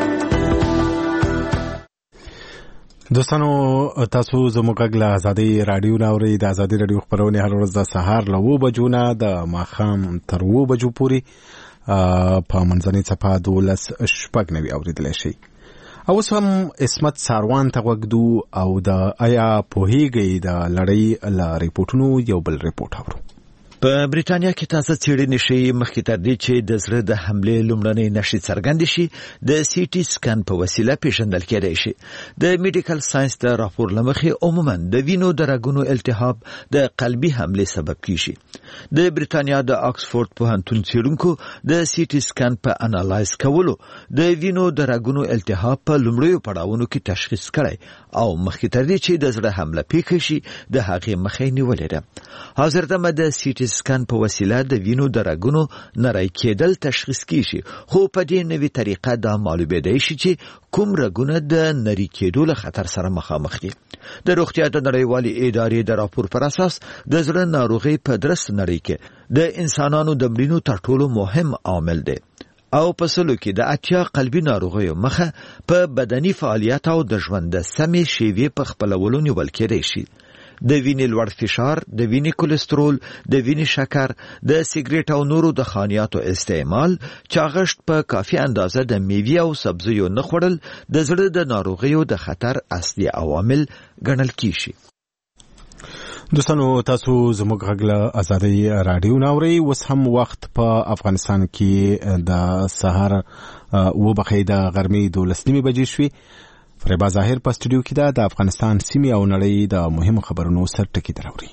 [SPEAKER 1] دوستانو تاسو زموږ غږ له ازادۍ راډیو نه اورئ. د ازادۍ راډیو خبرونه هر ورځ د سهار له اوه بجو نه د ماښام تر اوه بجو پورې په منځنۍ صفحه دولس شپږ نوي اورېدلی شئ. اوس هم عصمت ساروان ته غوږ دو او د آیا پوهیږئ د لړۍ له ریپورټونو یو بل ریپورټ اورو.
[SPEAKER 19] په بریټانیا کې تازه څېړنې ښیي مخکې تر دې چې د زړه د حملې لومړنۍ نښې څرګندې شي د سی ټي سکن په وسیله پیژندل کېدای شي. د میډیکل ساينس د راپور له مخې عموما د وینو د رګونو التهاب د قلبي حملې سبب کیږي. د بریټانیا د آکسفورد پوهنتون څېړونکو د سی ټي سکن په انالایز کولو د وینو د رګونو التهاب په لومړیو پړاوونو کې تشخیص کړی او مخکې تر دې چې د زړه حمله پیښه شي د هغې مخه نیولې ده. حاضر دمه د سی ټي سکن په وسیله د وینو د رګونو نری کېدل تشخیص کیږي، خو په دې نوې طریقه دا معلومېدای شي چې کوم رګونه د نری کېدو له خطر سره مخامخ دي. د روغتیا د نړیوالې ادارې د راپور پر اساس د زړه ناروغۍ په درست نړۍ کې د انسانانو د مړینو تر ټولو مهم عامل دی او په سلو کې د اتیا قلبي ناروغیو مخه په بدني فعالیت او د ژوند د سمې شیوې په خپلولو نیول کېدای شي. د وینې لوړ فشار، د وینې کولېسترول، د وینې شکر، د سیګریټ او نورو د خانیاتو استعمال، چاغښت په کافي اندازه د میوې او سبزیو نه خوړل د زړه د ناروغیو د خطر اصلي عوامل ګڼل کیږي.
[SPEAKER 1] دوستانو تاسو زموږ غږ له ازادي رادیو ناوري. اوس هم وخت په افغانستان کې د سهار و بخې د غرمې دولس نیمې بجې شوي. فریبا ظاهر په سټوډیو کې ده د افغانستان سیمې او نړۍ د مهمو خبرونو سر ټکي دراوړي.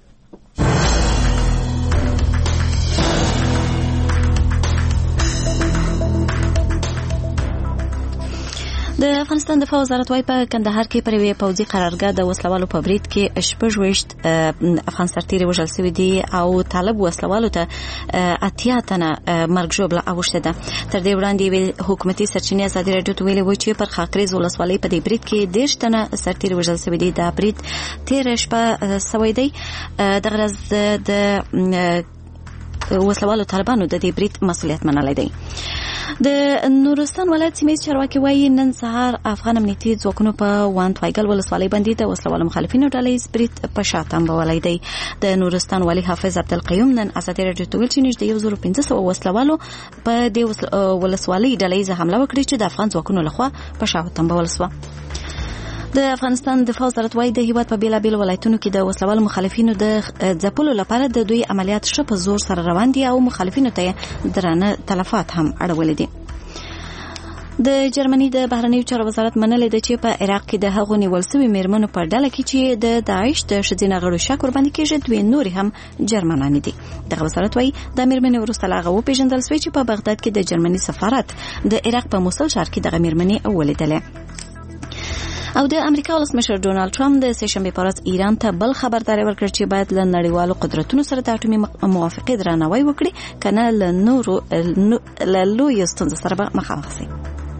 [SPEAKER 2] د افغانستان دفاع وزارت وايي په کندهار کې پر یوې پوځي قرارګاه د وسلوالو په برید کې شپږ ویشت افغان سرتیري وژل شوي دي او طالب وسلوالو ته اتیا تنه مرګ ژوبله اوښتې ده. تر دې وړاندې حکومتي سرچینې ازادي راډیو ته ویلي و چې پر خاکریز ولسوالۍ په دې برید کې دېرش تنه سرتیري وژل شوي دي. دا برید تېره شپه سوی دی. دغه ورځ د وسلوالو طالبانو د دې برید مسؤلیت منلی دی. د نورستان ولایت سیمه چارواکي وايي نن سهار افغان امنیتي ځواکونو په واند وایګل ولسوالۍ باندې د وسلوالو مخالفینو ډلې برید په شا تنبولی دی. د نورستان والي حافظ عبدالقیوم نن ازادي راډیو ته ویل چې نږدې یو زر پنځه سوه وسلوالو په دې ولسوالۍ ډلهییزه حمله وکړې چې د افغان ځواکونو لخوا په شا تنبول شوه. د افغانستان دفاع وزارت وايي د هیواد په بیلابیل ولایتونو کې د وسلوالو مخالفینو د ځپلو لپاره د دوی عملیات ښه په زور سره روان دي او مخالفینو ته درانه تلفات هم اړولي دي. د جرمني د بهرنیو چارو وزارت منلې ده چې په عراق کې د هغو نیول شوي میرمنو په ډله کې چې د داعش د ښځینه غړو شا قرباني کېږي دوی نورې هم جرمنانې دي. دغه وزارت وايي دا میرمنې وروسته له هغه وپېژندل شوې چې په بغداد کې د جرمني سفارت د عراق په موصل ښار کې دغه میرمنې ولیدلې. او د امریکا ولسمشر ډونالد ټرمپ د سهشنبې په ورځ ایران ته بل خبرداری ورکړ چې باید له نړیوالو قدرتونو سره د اټومي موافقې درناوی وکړي کنه له نورو له لویو ستونزو سره به مخامخ شي.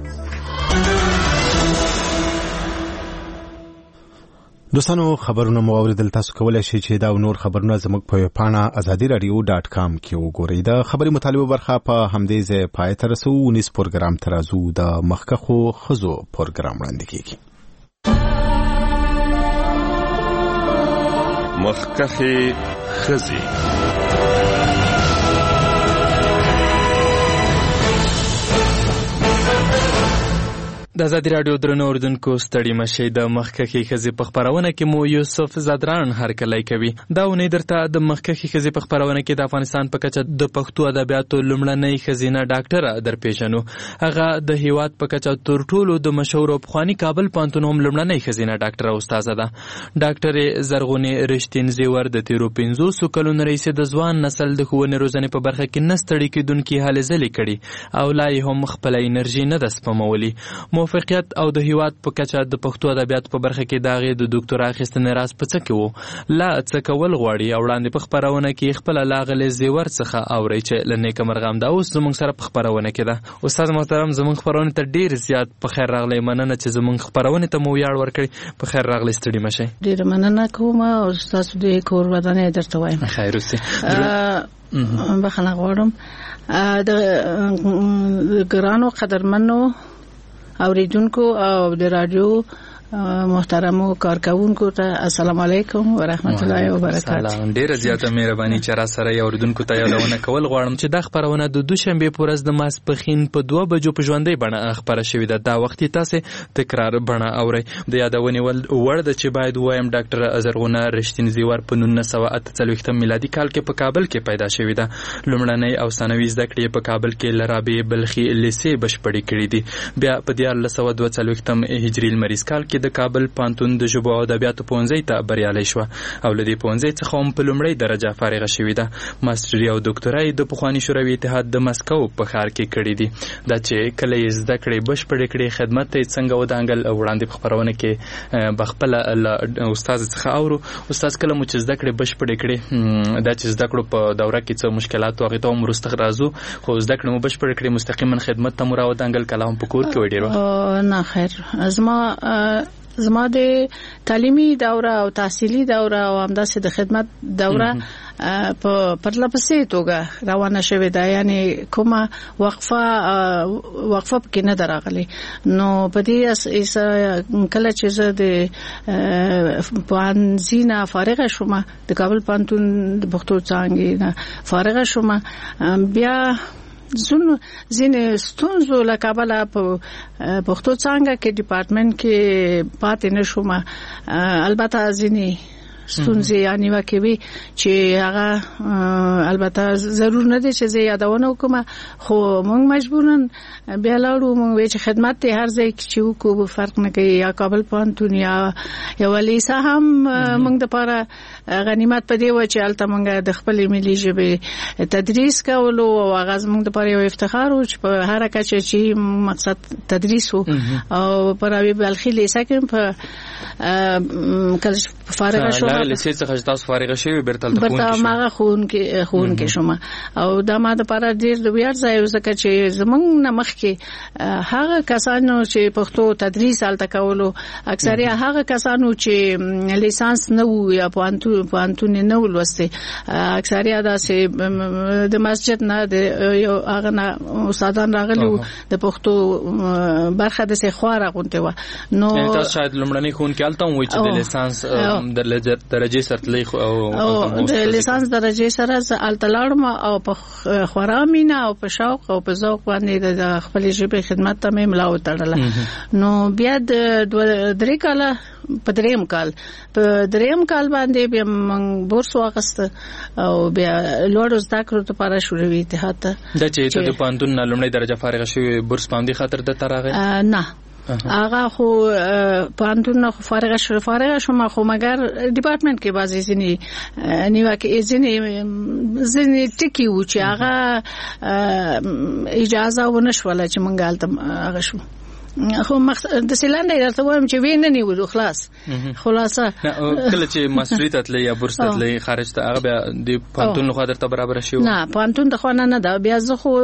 [SPEAKER 1] دوستانو خبرونه مو اوریدل. تاسو کولای شئ چې دا نور خبرونه زموږ په پاڼه ازادي رادیو ډاټ کام کې وګورئ. د خبري مطالبه برخه په همدې ځای پای ته رسو. ونیس پروګرام ترازو د مخکخو خزو پروګرام وړاندې کیږي.
[SPEAKER 20] مخکخي خزي
[SPEAKER 5] د ازادي راډیو درنو اوریدونکو ستړي مشئ. د مخکخي خزي په خبرونه کې مو یوسف زادران هرکلی کوي. دا ونی درته د مخکخي خزي په خبرونه کې د افغانستان په کچه د پښتو ادبیاتو لومړنۍ خزینه ډاکټره در پیژنو. هغه د هیواد په کچه تر ټولو د مشهور افغاني کابل پوهنتون هم لومړنۍ خزینه ډاکټره استاد ده. ډاکټر زرغونې رښتین زیور د تیرو پنځوسو کلونو رئیسه د ځوان نسل د ښوونې روزنې په برخه کې نه ستړي کېدونکي هلې ځلې کړي او لا یې هم خپله انرژي نه ده سپمولي. موفقیت او د هیواد په کچه د پښتو ادبیاتو په برخه کې د هغې د ډاکټرا اخیستنې راز په څه کې و لا څه کول غواړي او وړاندې په خپرونه کې خپله لاغلې زیور څخه اورئ چې له نیکه مرغه همدا اوس زموږ سره په خپرونه کې ده. استاد محترم زموږ خپرونې ته ډېر زیات په خیر راغلی. مننه چې زموږ خپرونې ته مو ویاړ ورکړئ. په خیر راغلی. ستړي مشئ.
[SPEAKER 21] ډېره مننه کوم او ستاسو د کور ودانۍ درته وایم.
[SPEAKER 5] خیر اوسئ.
[SPEAKER 21] بخښنه غواړم د ګرانو قدرمنو اوریدونکو او د رادیو محترمو کارکونکو ته السلام علیکم ورحمت الله وبرکاته.
[SPEAKER 4] سلام. ډیره زیاته مهرباني چې را سره یو اوریدونکو ته یادونه کول غواړم چې د خبرونه د دوشنبه په ورځ د ماسپخین په دوه بجو په ژوندۍ بڼه خبره شوې ده. دا وخت تاسو تکرار بڼه اورئ. د یادونې ول وړ د چې باید وایم ډاکټر ازرغونه رښتینزیوار په نولس سوه اته څلوېښتم میلادي کال کې په کابل کې پیدا شوې ده. لومړنۍ او ثانوي زده کړې په کابل کې لرابې بلخي لیسې بشپړې کړې دي. بیا په دیارلس سوه دوه څلوېښتم هجري لمریز کال کې د کابل پانتون د ژبو او ادبیاتو پوهنځي ته بریالۍ شوه او له دې پوهنځي څخه هم په لومړۍ درجه فارغه شوې ده. ماستري او ډاکټرای د پخواني شوروي اتحاد د مسکو په ښار کې کړې دي. دا چې کله یې زده کړې بشپړې کړې خدمت ته څنګه ودانګل وړاندې په خبرونه کې بخپله استاد څخه اورو. استاد کله مو چې زده کړې بشپړې کړې دا چې زده کړو په دوره کې څه مشکلات او هغه ته هم وروسته راځو خو زده کړې مو بشپړې کړې مستقیما خدمت ته مو راودانګل کله هم په کور کې وې ډېر
[SPEAKER 21] نه خیر زما زما د تعلیمي دوره او تحصیلي دوره او همداسې د خدمت دوره په پرله پسې توګه روانه شوې ده. یعنی کومه وقفه وقفه پکې نه دراغلي. نو په دې کله چې زه د پوهنځي نه فارغه شوم د کابل پوهنتون د پښتو څانګې نه فارغه شوم بیا زونه زینه ستونزو لکابل په پښتو څنګه کې ډپارټمنټ کې پاتې نشوم. البته زینه ستونزې یعنی واکوي چې هغه البته ضرور نه دي چې زه یادونه وکم خو موږ مجبورن بیا لاړو. موږ وی چې خدمت ته هر ځای کې چې وکړو فرق نه کوي یا کابل پوهنتون یا یو لیسه هم موږ د پاره غنیمت پدې و چې الته موږ د خپل ملي ژبې تدریس کولو او هغه موږ د پاره یو افتخار و چې په هر کچه چې مقصد تدریس وو او پرابي بلخي لیسه کې په کله فارغ شو
[SPEAKER 4] لیسې څخه تاسو فارغ شوی برتل ته
[SPEAKER 21] برته ما خون کې خون کې شوم او دا ما د پاره ډیر د ویاړ ځای وسکه چې زمنګ نه مخ کې هغه کسانو چې پښتو تدریس الته کولو اکثریه هغه کسانو چې لیسانس نه وو یا پوهنتون پوهنتون نه ولوسته اکثریه دا چې د مسجد نه د یو هغه نه استادان راغلي د پښتو برخه د څه خواره غونته و. نو
[SPEAKER 4] تاسو شاید لمړنی خون کې الته وای چې د لیسانس د درجه سرتلی او
[SPEAKER 21] د لیسانس درجه سره التلاړم او په خورامینه او په شوق او په ذوق باندې د خپل ژبې خدمت ته مې ملاو تړله. نو بیا د درې کاله په دریم کال په دریم کال باندې بیا موږ بورس واغست او بیا لوړ زده کړو ته لپاره شوروي اتحاد ته
[SPEAKER 4] د چې ته د پوهنتون لومړی درجه فارغ شوی بورس باندې خاطر د تراغه
[SPEAKER 21] نه هغه خو پوهنتون خو فارغ شو فارغ شوم خو مګر ډپارټمنټ کې بازي زنی نیو کې زنی زنی ټکی و چې هغه اجازه ونشوله چې مونږ الته هغه شو خو مقصد د سیلانډ درته وایم چې وینې نیو خلاص خلاصه
[SPEAKER 4] کله چې ماستری ته تللی یا بورس ته تللی خارج ته هغه بیا د پوهنتون لخوا درته برابر شي
[SPEAKER 21] نه پوهنتون د خو نه دا بیا زه خو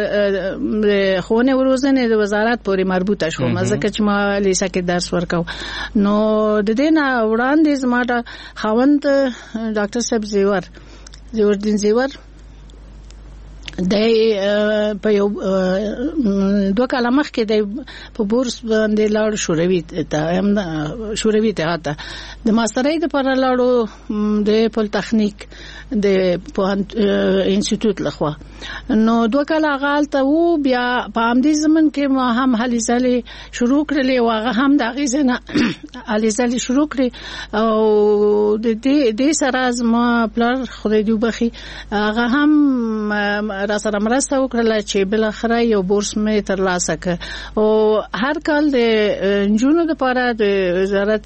[SPEAKER 21] خونه وروزنه د وزارت پورې مربوطه شوم ځکه چې ما لیسه کې درس ورکاو. نو د دې نه وړاندې زما د خوند ډاکټر صاحب زیور زیور دین زیور د په یو دوه کاله مخکې د په بورس باندې لاړ شوروي ته هم شوروي ته هاته د ماسترۍ د پر لاړو د پول تخنیک د انسټیټیوټ لخوا. نو دوه کاله غالته وو بیا په همدې زمن کې ما هم هلي ځلې شروع کړلې او هغه هم د غیزه نه هلي ځلې شروع کړې او د دې د سره زما پلار خدای دې وبخي هغه هم را سره مرسته وکړه چې بل اخره یو بورس مې ترلاسه کړ او هر کال د جنونو لپاره د وزارت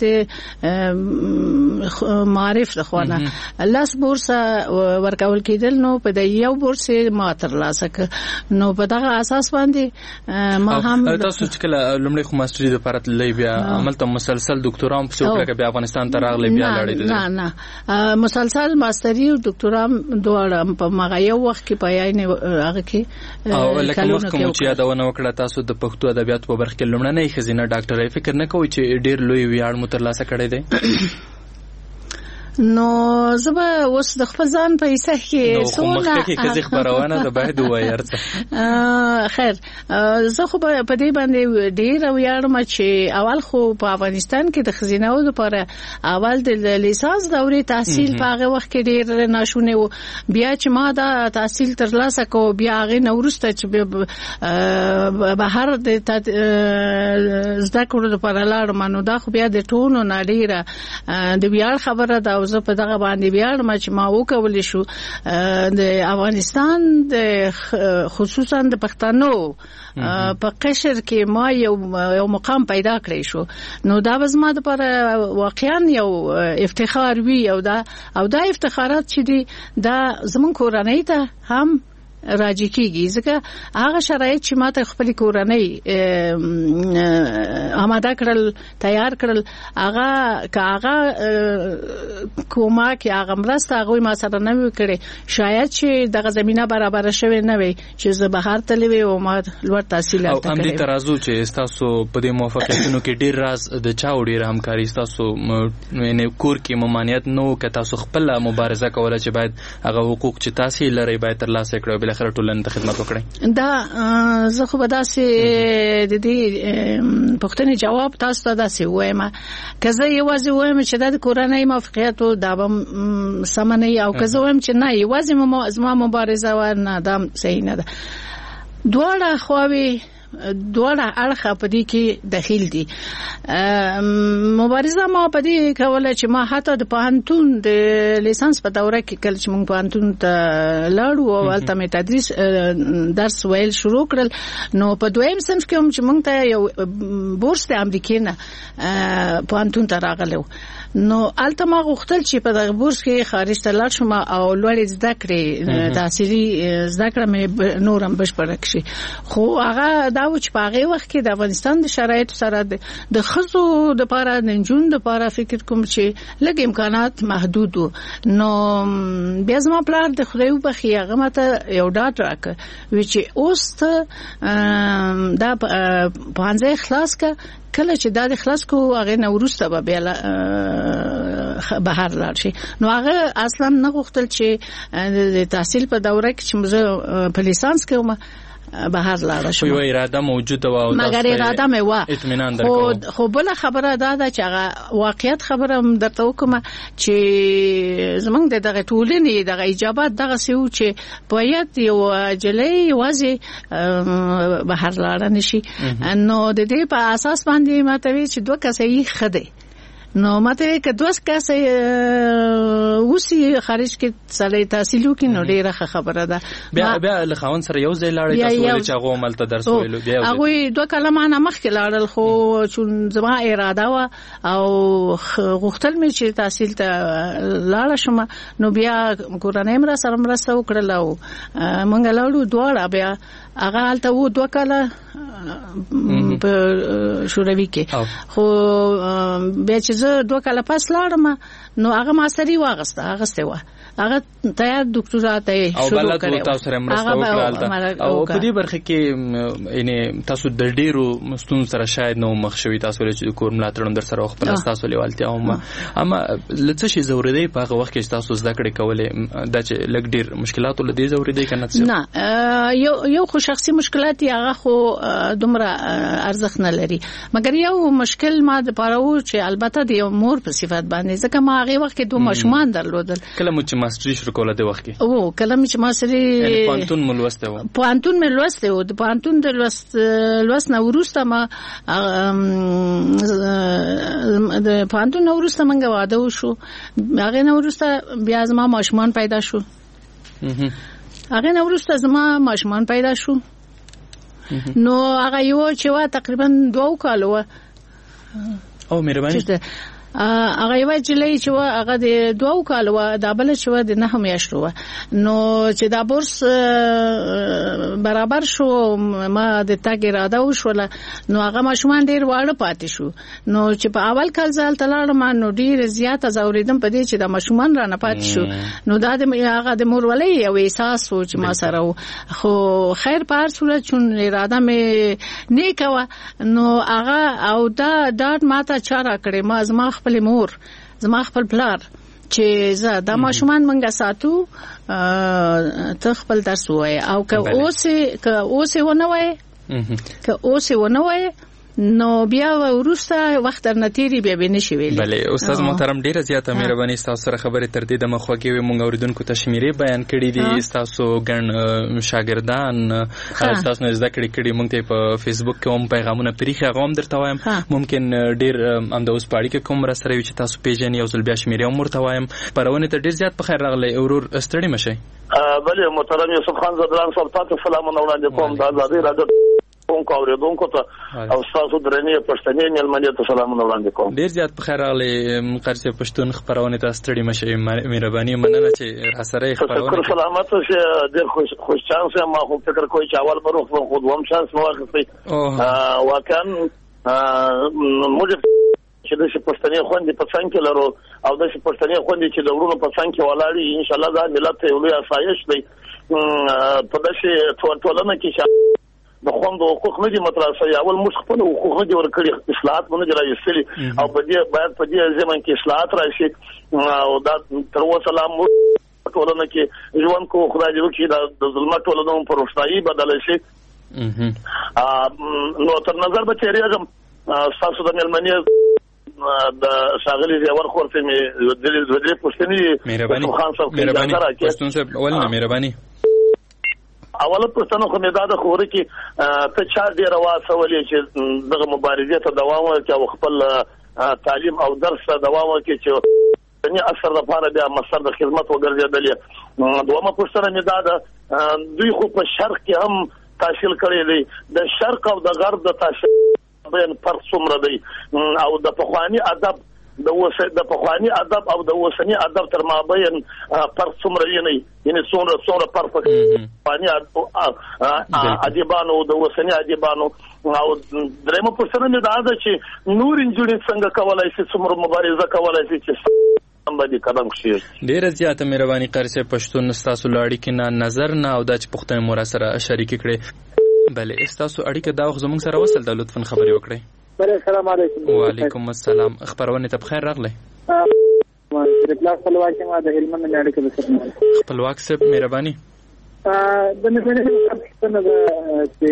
[SPEAKER 21] معارف لخوانه لاس بورس ورکول کېدل. نو په د یو بورس ما ترلاسه کړ. نو په دغه اساس باندې ما هم
[SPEAKER 4] تاسو چې کله لومړی خو ماستري د لپاره تللی بیا عملته مسلسل ډاکټورام په څوکړه بیا افغانستان ته راغلی بیا لړې
[SPEAKER 21] نه نه مسلسل ماستري او ډاکټورام دواړه په مغه یو وخت کې پایاینه هغه کې
[SPEAKER 4] او لکه مخ کوم چې یادونه وکړه تاسو د پښتو ادبیات په برخه کې لومړنۍ خزینه ډاکټرای فکر نه کوي چې ډیر لوی ویاړ مو ترلاسه کړی دی؟
[SPEAKER 21] نو زما اوس د خپل ځان په حصہ کې
[SPEAKER 4] سونه مخکې کې ځخ پرونه د باید وایرته
[SPEAKER 21] خیر زه خو په دې باندې ډیر ویاړم چې اول خو په افغانستان کې د خزینو لپاره اول د لیسانس دورې تحصیل په هغه وخت کې ډیر ناشونه و بیا چې ما دا تحصیل ترلاسه کو بیا هغه نورسته چې بهر د زده کړو لپاره لاړم نو دا خو بیا د ټونو ناډیره د ویاړ خبره ده زه په دغه باندې ویاړم چې ما وکولې شو د افغانستان د خصوصا د پښتنو په قشر کې ما یو یو مقام پیدا کړی شو نو دا زما لپاره واقعا یو افتخار وی او دا او دا افتخارات چې دي دا زمون کورنۍ ته هم راځي کیږي ځکه هغه شرایط چې ماته خپل کورنۍ آماده کړل تیار کړل هغه کاغه کومه کې هغه مرسته هغه ما سره نه وکړي شاید چې دغه زمينه برابر شوه نه وي چې زه بهر تللی وي او ما لوړ تحصیل
[SPEAKER 4] او هم دې ترازو چې تاسو په دې موافقتونو کې ډیر راز د چا وړي همکاري تاسو نه کور کې ممانعت نو که تاسو خپل مبارزه کوله چې باید هغه حقوق چې تاسو لري باید ترلاسه کړئ خره ټولنې ته خدمت وکړي
[SPEAKER 21] دا زه خو به داسې د دې پوښتنې جواب تاسو ته داسې وایم که زه یوازې وایم چې د کورنۍ موافقت او دا به سم نه او که زه وایم چې نه یوازې زما مبارزه و نه دا صحیح نه ده دواړه خواوې دواړه اړخه په دې کې داخل دي مبارزه ما په دې کوله چې ما حتی د پوهنتون د لیسانس په دوره کې کله چې موږ پوهنتون ته لاړو او هلته مې تدریس درس ویل شروع کړل نو په دویم صنف کې هم چې موږ ته یو بورس د امریکا نه پوهنتون ته راغلو نو الته ما غوښتل چې په دغه بورس کې خارج ته لاړ شم او لوړې زده کړې تحصیلي زده کړه مې نورم بشپړه کړې خو هغه دا و چې په هغه وخت کې د افغانستان د شرایطو سره د ښځو دپاره د نجونو دپاره فکر کوم چې لږ امکانات محدود وو نو بیا زما پلار د خدای وبخښي هغه ماته یو ډاډ راکړ وی چې اوس ته دا پوهنځی خلاص کړه کله چې دا د خلاص کو هغه نو وروسته به بیا بهر لاړ شي نو هغه اصلا نه غوښتل چې د تحصیل په دوره کې چې موږ په لیسانس کې ومه بهر لاړ شو
[SPEAKER 4] یو اراده موجوده و او
[SPEAKER 21] مګر اراده مې و
[SPEAKER 4] اطمینان درکو
[SPEAKER 21] خو بل خبره دا ده چې هغه واقعیت خبره درته وکم چې زمونږ دغه ټولنې دغه اجابت دغه سیو چې باید یو جلې وازي بهر لاړ نشي نو د دې په اساس باندې ماته وی چې دوه کسې خده نو ماته که دوه کسې وسی خارج کې سړی تحصیل وکړي نو ډیره خبره ده
[SPEAKER 4] بیا بیا له خاون سره یو ځای لاړې تاسو ولې چې هغه عمل ته درس ویلو بیا
[SPEAKER 21] هغه دوه کلمه نه مخکې لاړل خو چون زما اراده و او غوښتل مې چې تحصیل ته لاړ شم نو بیا کورنۍ مر سره مرسته وکړل او مونږ لاړو دواړه بیا هغه حالت وو دوه کاله په شوروي کې خو بیا چې زه دوه کاله پس لاړم نو هغه ما سره واغسته هغه ستو هغه تیار ډاکټرات یې شروع کړو
[SPEAKER 4] تاسو سره مرسته وکړه او په دې برخه کې یعنی تاسو د ډیرو مستون سره شاید نو مخ شوي تاسو چې کور ملاتړ در سره خپل تاسو لیوالتیا هم اما لڅ شي ضروري په هغه وخت کې تاسو زده کړې کولې دا چې لګ ډیر مشکلات ول دي ضروري کنه
[SPEAKER 21] نه یو یو خو شخصي مشکلات هغه خو دومره ارزښت نه لري مګر یو مشکل ما د پاره چې البته د یو مور په صفت باندې ځکه ما هغه وخت کې دوه ماشومان درلودل
[SPEAKER 4] کله مو چې ماستری شروع کوله د وخت کې
[SPEAKER 21] او کله چې ما سره
[SPEAKER 4] یعنی پانتون ملوسته و
[SPEAKER 21] پانتون ملوسته و د پانتون د لوست لوست نه ورسته ما د پانتون نه ورسته منګه واده وشو هغه نه ورسته بیا زما ماشومان پیدا شو هغه نه ورسته زما ماشومان پیدا شو نو هغه یو چې وا تقریبا دوه کال و
[SPEAKER 4] او مهرباني
[SPEAKER 21] هغه یو چې چې هغه د دوه کال و د بل چې د نه میاشتو نو چې دا بورس برابر شو ما د تاګ اراده وشوله نو هغه ماشومان ډیر واړه پاتې شو نو چې په اول کال ځل تلاړم نو ډیر زیات زوریدم په دې چې د ماشومان را نه پاتې شو نو دا د هغه د مورولې یو احساس و چې ما سره خو خیر په هر صورت چون اراده مې نه کوه نو هغه او دا ډاټ ماته چاره کړې ما زما خپل مور زما خپل پلار چې زه د ماشومان منګه ساتو ته خپل درس وای او که اوس که اوس ونه وای که اوس ونه وای نو بیا ورسته وخت در نتیری بیا به نشي ویل.
[SPEAKER 4] بله استاد محترم ډیره زیاته مهرباني تاسو سره خبرې تر دې د مخوږي وي مونږ اوریدونکو ته شمیرې بیان کړې دي تاسو ګڼ شاګردان تاسو نه زده کړې کړي مونږ ته په فیسبوک کې هم پیغامونه پریخي غوم درته وایم ممکن ډیر هم د اوس پاړی کې کوم را سره وي چې تاسو پیژنې او زل بیا شمیرې هم ورته وایم پرونه ته ډیر زیات په خیر راغلی اورور ستړي مشي.
[SPEAKER 3] بله محترم یوسف خان زدران صاحب تاسو سلامونه وړاندې کوم د آزادۍ راډیو کوم اوریدونکو ته او تاسو درنې پښتنې ملمنې ته سلامونه وړاندې کوم.
[SPEAKER 4] ډیر زیات په خیر راغلی قرڅه پښتون خبرونه ته ستړي مشي مهرباني مننه چې را سره خبرونه.
[SPEAKER 3] شکر سلامت شه ډیر خوش خوش چانس ما خو فکر کوم چې اول برو خو دوم چانس مو واخلي واقعا موږ چې د پښتنې خوندې په څنګه کې لرو او د پښتنې خوندې چې د ورونو په څنګه کې ولاړی ان شاء الله دا ملت ته یو اسایش دی په داسې ټولنه کې د خوندو حقوق نه دي مطرح شوی اول موږ خپل حقوق نه دي ورکړي اصلاحات مونږ راځي او په دې باید په دې ځمن کې اصلاحات راشي او دا تر اوسه لا موږ ټولنه کې ژوند کو خدای دې وکړي د ظلمت ټولنه په روښنايي بدل شي. نو تر نظر به تیریږم تاسو د ملمنې د شاغلي زیور خورته می د دې پښتني
[SPEAKER 4] مهرباني مهرباني پښتون صاحب ولنه مهرباني
[SPEAKER 3] اوله پښتنو خو مې دا د خوري کې ته چا ډیر واسولې چې دغه مبارزې ته دوام ورکړي او خپل تعلیم او درس ته دوام ورکړي چې نه اثر لپاره بیا مصدر د خدمت وګرځیدل. دومره پښتنه مې دا د دوی خو په شرق کې هم تحصیل کړی دی د شرق او د غرب د تحصیل بین فرق څومره دی او د پخوانی ادب د وسه د پخوانی ادب او د وسنی ادب تر مابین فرق څومره یې نه یعنی څومره څومره فرق پخوانی ادیبانو د وسنی ادیبانو او درېمه پښتنه مې دا ده چې نور انجنیر څنګه کولای شي څومره مبارزه کولای شي چې باندې قدم شي.
[SPEAKER 4] ډیره زیاته مهرباني قرڅه پښتون تاسو لاړی کې نه نظر نه او د پښتون مور سره شریک کړي. بله تاسو اړیکه دا وخت زموږ سره وصل د لطفاً خبرې وکړئ.
[SPEAKER 6] بله السلام علیکم.
[SPEAKER 4] وعلیکم السلام خبرونه ته بخیر راغلی.
[SPEAKER 6] خپلواک خپلواک ما د هلمند نه اړیکه وسره
[SPEAKER 4] خپلواک صاحب مهرباني
[SPEAKER 6] د مې څنګه چې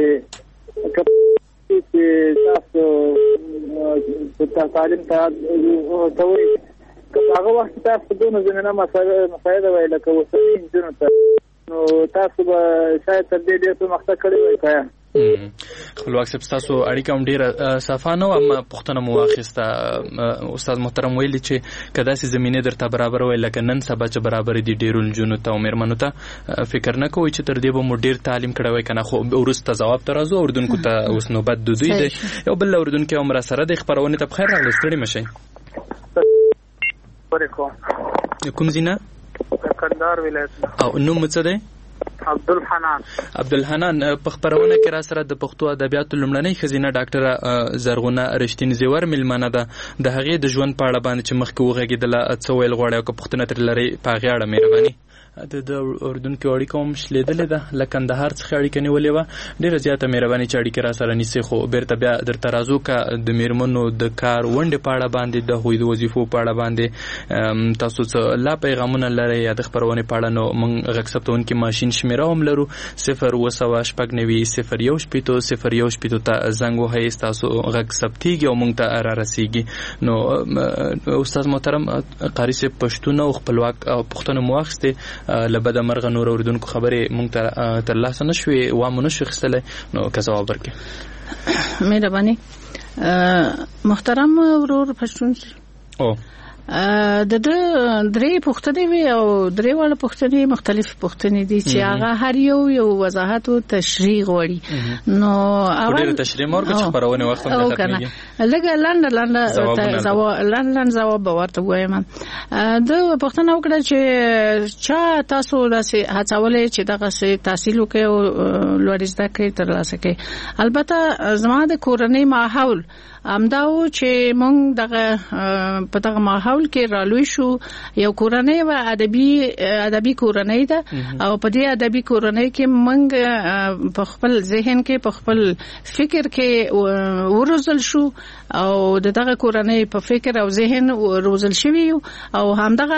[SPEAKER 6] چې تاسو په تعلیم ته توي هغه وخت تاسو دونه زمينه مسایل ویل کوو چې نو نو تاسو به شاید تر دې ډېر مخته کړی وای کایا
[SPEAKER 4] خپلواک صاحب تاسو اړیکه هم ډیره صفانه او پښتنه مواخسته استاد محترم ویلي چې کدا سي زمينه درته برابر وای لکه نن سبا چې برابر دي ډیرو جنونو ته عمرمنو ته فکر نه کوي چې تر دې به مو ډیر تعلیم کړی وای کنه خو ورسته جواب ترازو اردن کو ته اوس نوبت د دوی دی یو بل اردن کې عمر سره د خبرونه ته بخیر راغلی ستړي مشي. کوم زینا
[SPEAKER 6] کندهار ولایت
[SPEAKER 4] او نوم څه دی؟
[SPEAKER 6] عبدالحنان
[SPEAKER 4] عبدالحنان په خبرونه کې را سره د پښتو ادبیاتو لومړنۍ خزینه ډاکټره زرغونه رښتین زیور ملمنه ده د هغې د ژوند په اړه باندې چې مخکې وغږېدله څه ویل غواړي او که پوښتنه ترې لرئ په هغې اړه مهرباني. د اردن کې اړیکه هم شلیدلې ده له کندهار څخه اړیکه نیولې وه ډېره زیاته مهرباني چې اړیکې را سره نیسئ خو بېرته بیا درته راځو که د میرمنو د کار ونډې په اړه باندې د هغوی د وظیفو په اړه باندې تاسو څه لا پیغامونه لرئ یا د خپرونې په اړه نو موږ غږ ثبتونکي ماشین شمېره هم لرو صفر اوه سوه شپږ نوي صفر یو شپېتو صفر یو شپېتو ته زنګ وهئ ستاسو غږ ثبتېږي او موږ ته را رسېږي. نو استاد محترم قاري صاحب پښتون او خپلواک پوښتنه مو واخیستې له بده مرغه نور اوردونکو خبرې مونږ ته ترلاسه نه شوې وامو نه شو اخیستلی نو که ځواب ورکړي.
[SPEAKER 21] مهرباني محترم ورور پښتون
[SPEAKER 4] او
[SPEAKER 21] د د درې پوښتنې وي او درې واړه پوښتنې مختلف پوښتنې دي چې هغه هر یو یو وضاحت او تشریح غواړي. نو
[SPEAKER 4] اول ډېر تشریح مورګه چې خبرونه وخت هم ختمېږي
[SPEAKER 21] لږه لاندې لاندې ځواب لاندې ځواب ورته وایم. د پوښتنه وکړه چې چا تاسو داسې هڅولې چې دغه تحصیل وکړي او لوړ زده کړې ترلاسه کړي. البته زما د کورنۍ ماحول امداو چې مونږ دغه په دغه ماحول کې رالوي شو یو کورنۍ و ادبي ادبي کورنۍ ده او په دې ادبي کورنۍ کې مونږ په خپل ذهن کې په خپل فکر کې ورزل شو او دغه کورنۍ په فکر او ذهن روزل شوی او همدغه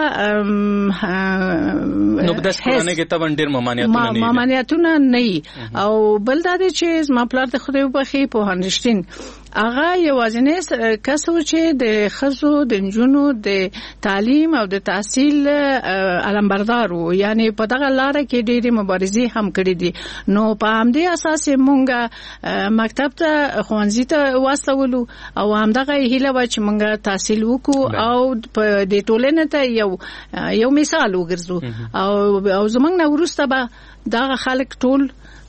[SPEAKER 4] نو د کورنۍ کې تبن ډیر ممانعتونه نه
[SPEAKER 21] ممانعتونه نه او بل دا چې ما پلار د خدای په خې په هنشتین هغه یوازینی کس و چې د خزو د نجونو د تعلیم او د تحصیل علمبردار وو یعنی په دغه لار کې ډېری مبارزې هم کړې دي نو په همدې اساس مونږ مکتب ته ښوونځي ته واستولو او همدغه هیله و چې مونږ تحصیل وکړو او په دې ټولنې ته یو یو مثال وګرځو او او زمونږ نه وروسته به دغه خلک ټول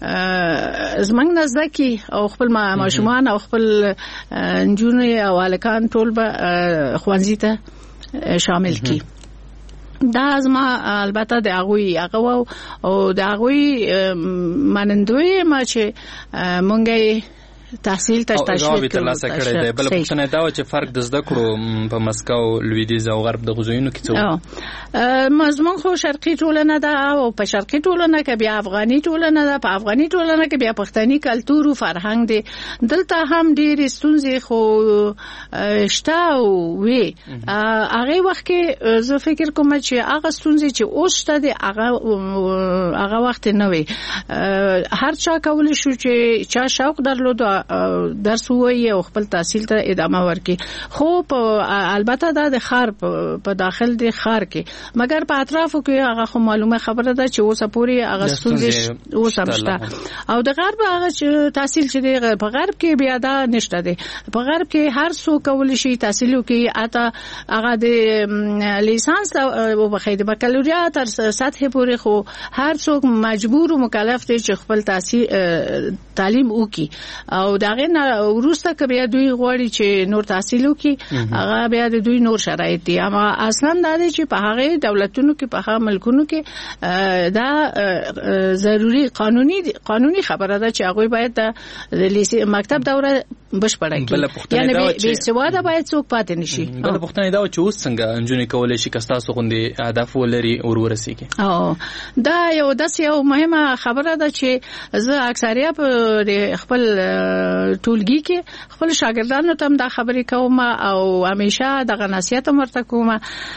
[SPEAKER 21] زمنګ نزدکی او خپل ماشومان او خپل نجونې او الکان ټول به خوانزي ته شامل کی دا زما البته د هغوی هغه او د هغوی منندوی ما چې مونږه تحصیل ته تشویق
[SPEAKER 4] کړی دی بل پوښتنه دا و چې فرق د زده کړو په مسکو لویدیځ او غرب د غزوینو کې څه
[SPEAKER 21] مضمون خو شرقي ټولنه ده او په شرقي ټولنه کې بیا افغاني ټولنه ده په افغاني ټولنه کې بیا پښتني کلتور او فرهنګ دی دلته هم ډېر ستونزې خو شته او وی هغه وخت کې زه فکر کوم چې هغه ستونزې چې اوس شته دي هغه هغه وخت نه وي هر چا کولای شو چې چا شوق درلود درس وایي او خپل تحصیل ته ادامه ورکړي خو په البته دا د خار په داخل د خار کې مګر په اطرافو کې هغه خو معلومه خبره ده چې اوسه پوری هغه ستونزې اوسه شته او د غرب هغه تحصیل چې په غرب کې بیا دا نشته دي په غرب کې هر څوک کولی شي تحصیل وکړي اته هغه د لیسانس او بخید بکالوریا تر سطح پورې خو هر څوک مجبور او مکلف دي چې خپل تحصیل تعلیم وکړي او داغه نه ورسته ک بیا دوی غواړي چې نور تحصیل وکړي هغه بیا د دوی نور شرایط دي اما اصلا دا دي چې په هغه دولتونو کې په هغه ملکونو کې دا ضروری قانوني قانوني خبره ده چې هغه باید د لیسي مکتب دوره بشپړه کړي یعنی به سواده باید څوک پاتې نشي
[SPEAKER 4] بل پوښتنه دا چې اوس څنګه انجونې کولای شي کستا سغوندي هدف ولري او ورسیږي
[SPEAKER 21] او دا یو داس یو مهمه خبره ده چې زه اکثریه په خپل ټولګي کې خپل شاګردانو ته دا خبرې کوم او همیشه دغه نصیحت مرته کوم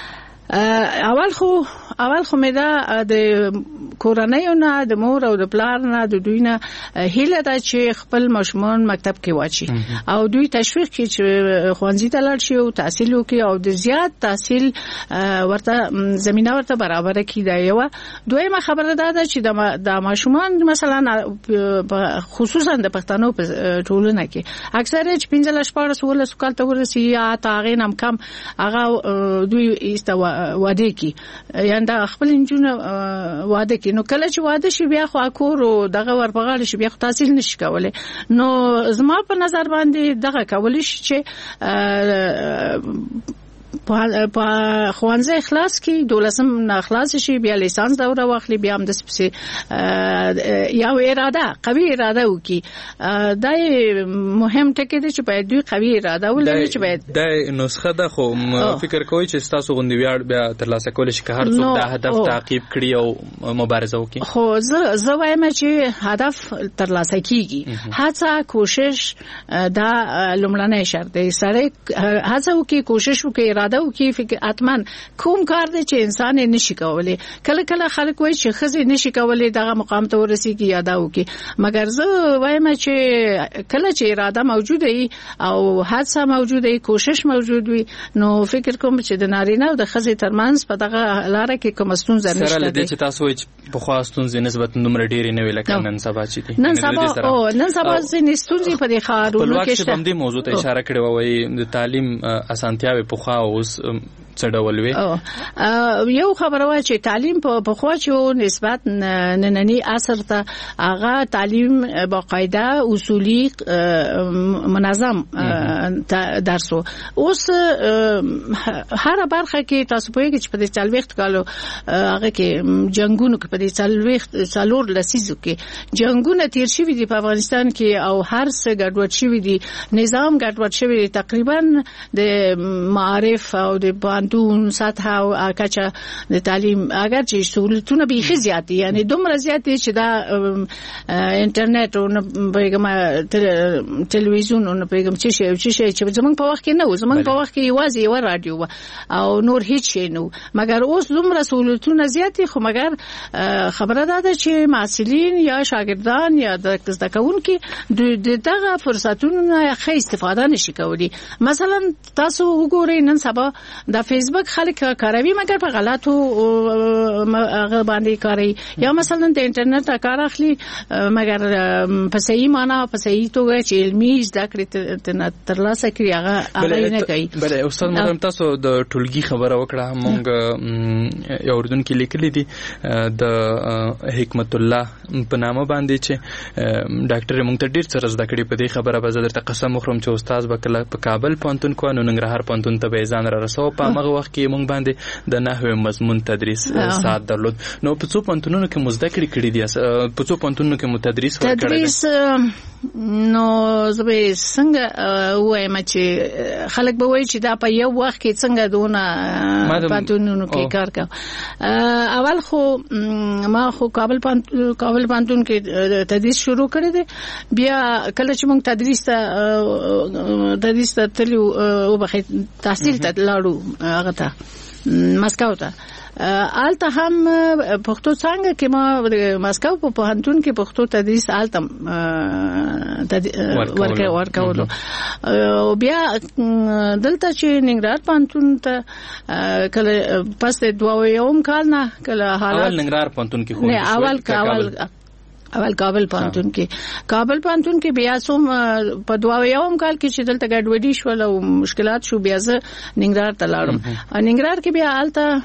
[SPEAKER 21] اول خو اول خو مې دا د کورنۍ نه د مور او د پلار نه د دوی نه هیله ده چې خپل ماشومان مکتب کې واچي او دوی تشویق کړي چې ښوونځي ته لاړ شي او تحصیل وکړي او د زیات تحصیل ورته زمينه ورته برابر کړي دا یو دویمه خبره ده چې د ماشومان مثلا خصوصا د پښتنو په ټولنه کې اکثره چې پنځه لس پاړس ولس کال ته ورسي یا تاغې نام کم هغه دوی ایستو واده کی یعنی دا خپل انجونه واده کی نو کله چې واده شي بیا خو اکور او دغه ورپغاړي شي بیا تحصیل نشي کولای نو زما په نظر باندې دغه کولای شي چې په خوانزه اخلاص کې دولسم نه اخلاص شي بیا لیسانس دوره واخلي بیا هم د سپسي یو اراده قوي اراده وکي دا مهم ټکی دی چې باید دوی قوي اراده ولري چې باید
[SPEAKER 4] د نسخه ده خو فکر کوي چې تاسو غوندي ویاړ بیا ترلاسه کول شي که هر څوک د هدف تعقیب کړي او مبارزه وکړي
[SPEAKER 21] خو زه زه وایم چې هدف ترلاسه کیږي هڅه کوشش دا لومړنی شرط دی سره هڅه وکي کوشش وکي اراده وکي فکر اتمن کوم کار دی چې انسان یې نشي کولای کله کله خلک وایي چې خزي نشي کولای دغه مقام ته ورسیږي یا دا وکي مګر زه وایم چې کله چې اراده موجوده وي او هڅه موجوده وي کوشش موجود وي نو فکر کوم چې د نارینه او د خزي ترمنځ په دغه لار کې کوم ستونزه نشته
[SPEAKER 4] سره لدې چې تاسو وایي په خوا ستونزې نسبت نمبر ډېری نه وی لکه نن سبا چې دي
[SPEAKER 21] نن سبا او نن سبا ځینې ستونزې په دې خارونو کې
[SPEAKER 4] شته په دې موضوع ته اشاره کړې وایي د تعلیم اسانتیاوي په خوا اوس څه ډول وي؟
[SPEAKER 21] یو خبره وای چې تعلیم په خو چې نسبت نننی عصر ته هغه تعلیم باقاعده اصولی منظم درسو. اوس هر برخه کې تاسو په کې چې په دې چلويخت کالو هغه کې جنگونو کې په دې چلويخت څلور لسیزو کې جنگونه تیر شوي دي په افغانستان کې او هر څه ګډوډ شوي دي، نظام ګډوډ شوی دی. تقریبا د معارف او د باندون سطح او کچه د تعلیم اگر چې سہولتونه به خي زیات دي، یعنی دومره زیات دي چې دا انټرنیټ او پیغام ټلویزیون او پیغام چې شي چې زمونږ په وخت کې نه و. زمونږ په وخت کې یوازې یو رادیو او نور هیڅ شي نه، مګر اوس دومره سہولتونه زیات دي. خو مګر خبره ده چې محصلین یا شاګردان یا د زده کوونکو د دغه فرصتونو ښه استفاده نشي کولی. مثلا تاسو وګورئ نن سبا د فیسبوک خلک کاروي مګر په غلطو هغه باندې کوي، یا مثلا د انټرنیټ کار اخلي مګر په صحیح معنا په صحیح توګه چې علمي زده کړې ترلاسه کړي هغه هغه نه کوي.
[SPEAKER 4] بل استاد محترم تاسو د ټولګي خبره وکړه. موږ یو اردن کې لیکلي دي د حکمت الله په نامه باندې چې ډاکټر موږ ته ډیر څه زده کړي. په دې خبره به زه درته قسم وخورم چې استاد به کله په کابل پوهنتون کو نو ننګرهار پوهنتون ته به ځان را رسو. په هغه وخت کې موږ باندې د نحوه مضمون تدریس ساعت درلود. نو په څو پوهنتونونو کې مو زده کړې کړي دي؟ په څو پوهنتونونو کې مو تدریس ورکړی
[SPEAKER 21] تدریس نو زه څنګه وایم چې خلک به وایي چې دا په یو وخت کې څنګه دونه پوهنتونونو کې کار کوم. اول خو ما خو کابل پوهنتون کابل پوهنتون کې تدریس شروع کړی دی. بیا کله چې موږ تدریس ته تدریس ته تلو او به تحصیل ته لاړو هغه ته مسکو ته آلته هم پښتو څنګه کې ما مسکو په پوهنتون کې پښتو تدریس آلته ورکه ورکولو. بیا دلته چې ننګرهار پوهنتون ته کله پس د دویم کال نه کله حالات
[SPEAKER 4] اول ننګرهار پوهنتون کې خو
[SPEAKER 21] نه اول کال اول کابل پوهنتون کې کابل پوهنتون کې بیا سوم په دویم کال کې چې دلته ګډوډي شول او مشکلات شو بیا زه ننګرهار ته لاړم. ننګرهار کې بیا آلته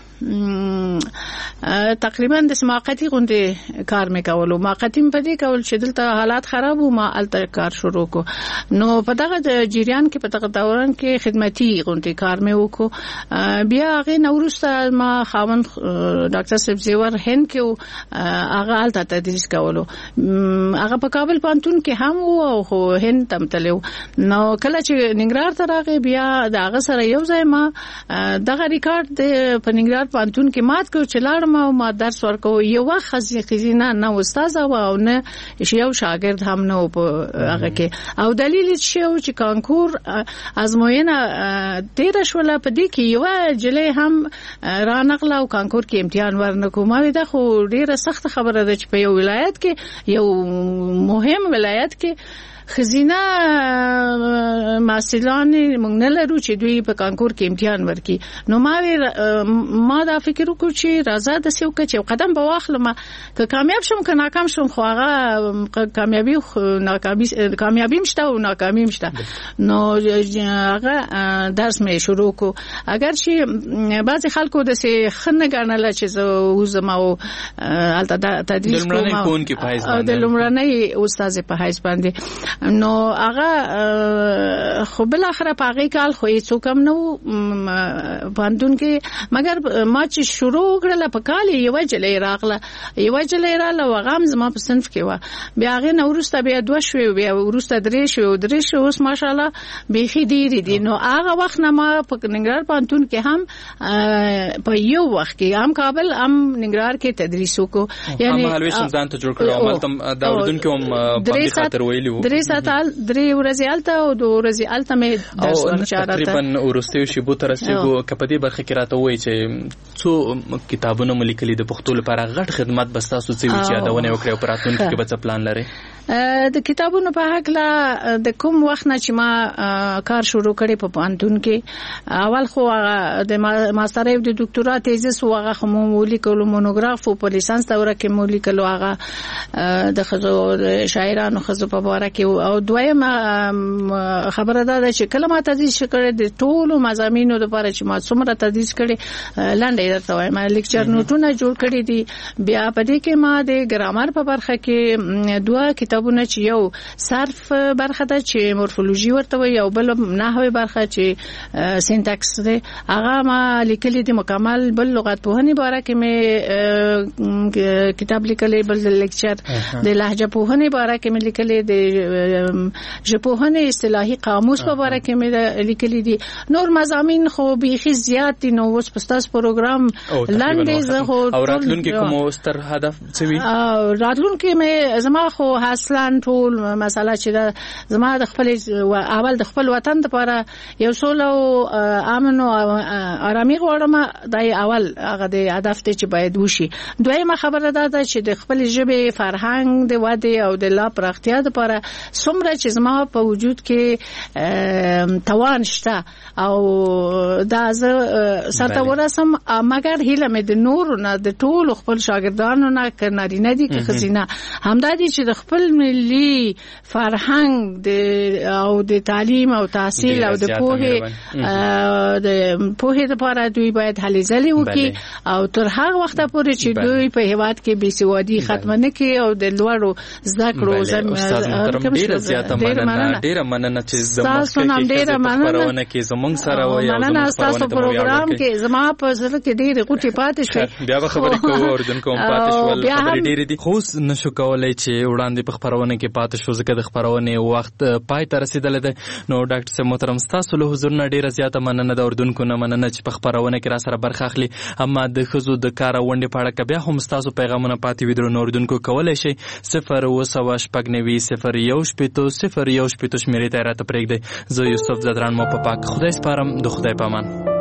[SPEAKER 21] تقریبا د سماقتي غونډې کار مې کولو. ماقتي په دې کول چې دلته حالات خراب وو ما آلته کار شروع کو. نو په دغه جریان کې په دغه دوران کې خدمتي غونډې کار مې وکړو. بیا هغه نورسته ما خاوند ډاکټر صاحب زیور هند کې هغه آلته تدریس کولو. هغه په کابل پوهنتون کې هم وو او خو هند تم تلو. نو کله چې ننګرهار ته راغی بیا د هغه سره یو ځای ما دغه ریکارډ په ننګرهار پوهنتون کې مات کو چې لاړم او ما درس ورکو. یو وخت خزینه نه استاد او نه یو شاګرد هم نه په هغه کې. او دلیل چې چې کانکور ازموینه تیر شول په دې کې یو جلې هم را نقله او کانکور کې امتحان ورنکو. ما دا خو ډیره سخت خبره ده چې په یو ولایت کې یو مهم ولایت کې خزینه محصلان موږ نه لرو چې دوی په کانکور کې امتحان ورکړي. نو ما ما دا فکر وکړ چې راځه د سیو کې چې قدم به واخلم که کامیاب شم که ناکام شم خو هغه کامیابی ناکامی کامیابی مشته او ناکامی مشته. نو هغه درس مې شروع کو. اگر چې بعضی خلکو د سي خنه ګڼل چې زه وزم او البته تدریس کوم د لومړنۍ استاد په حیث باندې. نو هغه خو بل اخره پاغي کال خو هیڅ کم نو باندون کې مګر ما چې شروع کړل په کال یو جلې راغله یو جلې راغله وغام زما په صنف کې و. بیا هغه نورسته بیا دوه شوي بیا ورسته درې شوي درې شوي اوس ماشاءالله بيخي ډېری دي. نو هغه وخت نه ما په ننګرهار پوهنتون کې هم په یو وخت کې هم کابل هم ننګرهار کې تدریس وکړو.
[SPEAKER 4] یعنی هم حلوي سمزان ته جوړ کړو عمل تم دا اردن کې هم په خاطر ویلو
[SPEAKER 21] درې ساتل درې ورځې الته او دوه ورځې الته مې درس ورچاره
[SPEAKER 4] تقریبا ورستیو شی بو ترسیګو کپدی برخه کې راته وای چې څو کتابونه ملي کلی د پښتو لپاره غټ خدمت بس تاسو څه وی چې یادونه وکړو پراتون کې به څه پلان لري؟
[SPEAKER 21] د کتابونو په حق لا د کوم وخت نه چې ما کار شروع کړی په پانتون کې اول خو د ماستر د ډاکټرا تیزس هغه خو مولي کولو مونوګراف په لیسانس دوره کې مولي کولو هغه د خزو شاعرانو خزو په اړه کې او دویم خبره ده چې کله ما تدریس کړی د ټولو مضامینو لپاره چې ما څومره تدریس کړی لاندې درته وایم لیکچر نوټونه جوړ کړی دي بیا په دې کې ما د ګرامر په برخه کې دوه کتابونه چې یو صرف برخه ده چې مورفولوژي ورته وي او بل نحوي برخه چې سینټاکس ده هغه ما لیکلي دي مکمل بل لغت پوهنې باره کې مې کتاب لیکلی بل لیکچر د لهجه پوهنې باره کې مې لیکلي د ژبپوهنې اصطلاحي قاموس په باره کې مې لیکلي دي نور مضامین خو بیخي زیات دي نو اوس په تاسو پروګرام لاندې زه خو
[SPEAKER 4] او راتلونکي کوم ستر هدف څه وي
[SPEAKER 21] او راتلونکي مې زما خو اصلا ټول مسله چې زما د خپل اول د خپل وطن لپاره یو سوله او امن او آرامي غواړم دا اول هغه د هدف ته چې باید وشي دویمه خبره ده چې د خپل ژبې فرهنګ د وده او د لا پراختیا لپاره څومره چې زما په وجود کې توان شته او دا زه سره ورسم مګر هیله مې د نور نه د ټول خپل شاګردانو نه کناري نه دي کې خزینه همدا دي چې د خپل ملي فرهنګ د او د تعلیم او تحصیل او د پوهه د پوهه لپاره دوی باید هلې ځلې وکړي او تر هغه وخت پورې چې دوی په هیواد کې بې سوادي ختم نه کړي او د لوړو زده کړو
[SPEAKER 4] زموږ ډیره زیاته مننه ډیره مننه چې زموږ
[SPEAKER 21] ډیره
[SPEAKER 4] مننه کې زموږ سره وایي او
[SPEAKER 21] زموږ تاسو پروګرام کې زما په زړه کې ډیره غوټي پاتې شوې
[SPEAKER 4] بیا به خبرې کوو اوردونکو پاتې شول خبرې ډیره دي خو نشو کولای چې وړاندې په خبرونه کې پاتې شو ځکه د خبرونه وخت پای ته رسیدل دي نو ډاکټر صاحب محترم تاسو له حضور نه ډیره زیاته مننه د اوردونکو نه مننه چې په خبرونه کې را سره برخه اخلي اما د خزو د کار ونډه په اړه بیا هم تاسو پیغامونه پاتې ویډرو نوردونکو کولای شي صفر او سوا شپږ صفر یو شپېتو صفر یو شپېتو شمیرې ته راته پرېږدئ زه یوسف زدران مو په پاک خدای سپارم د خدای پامان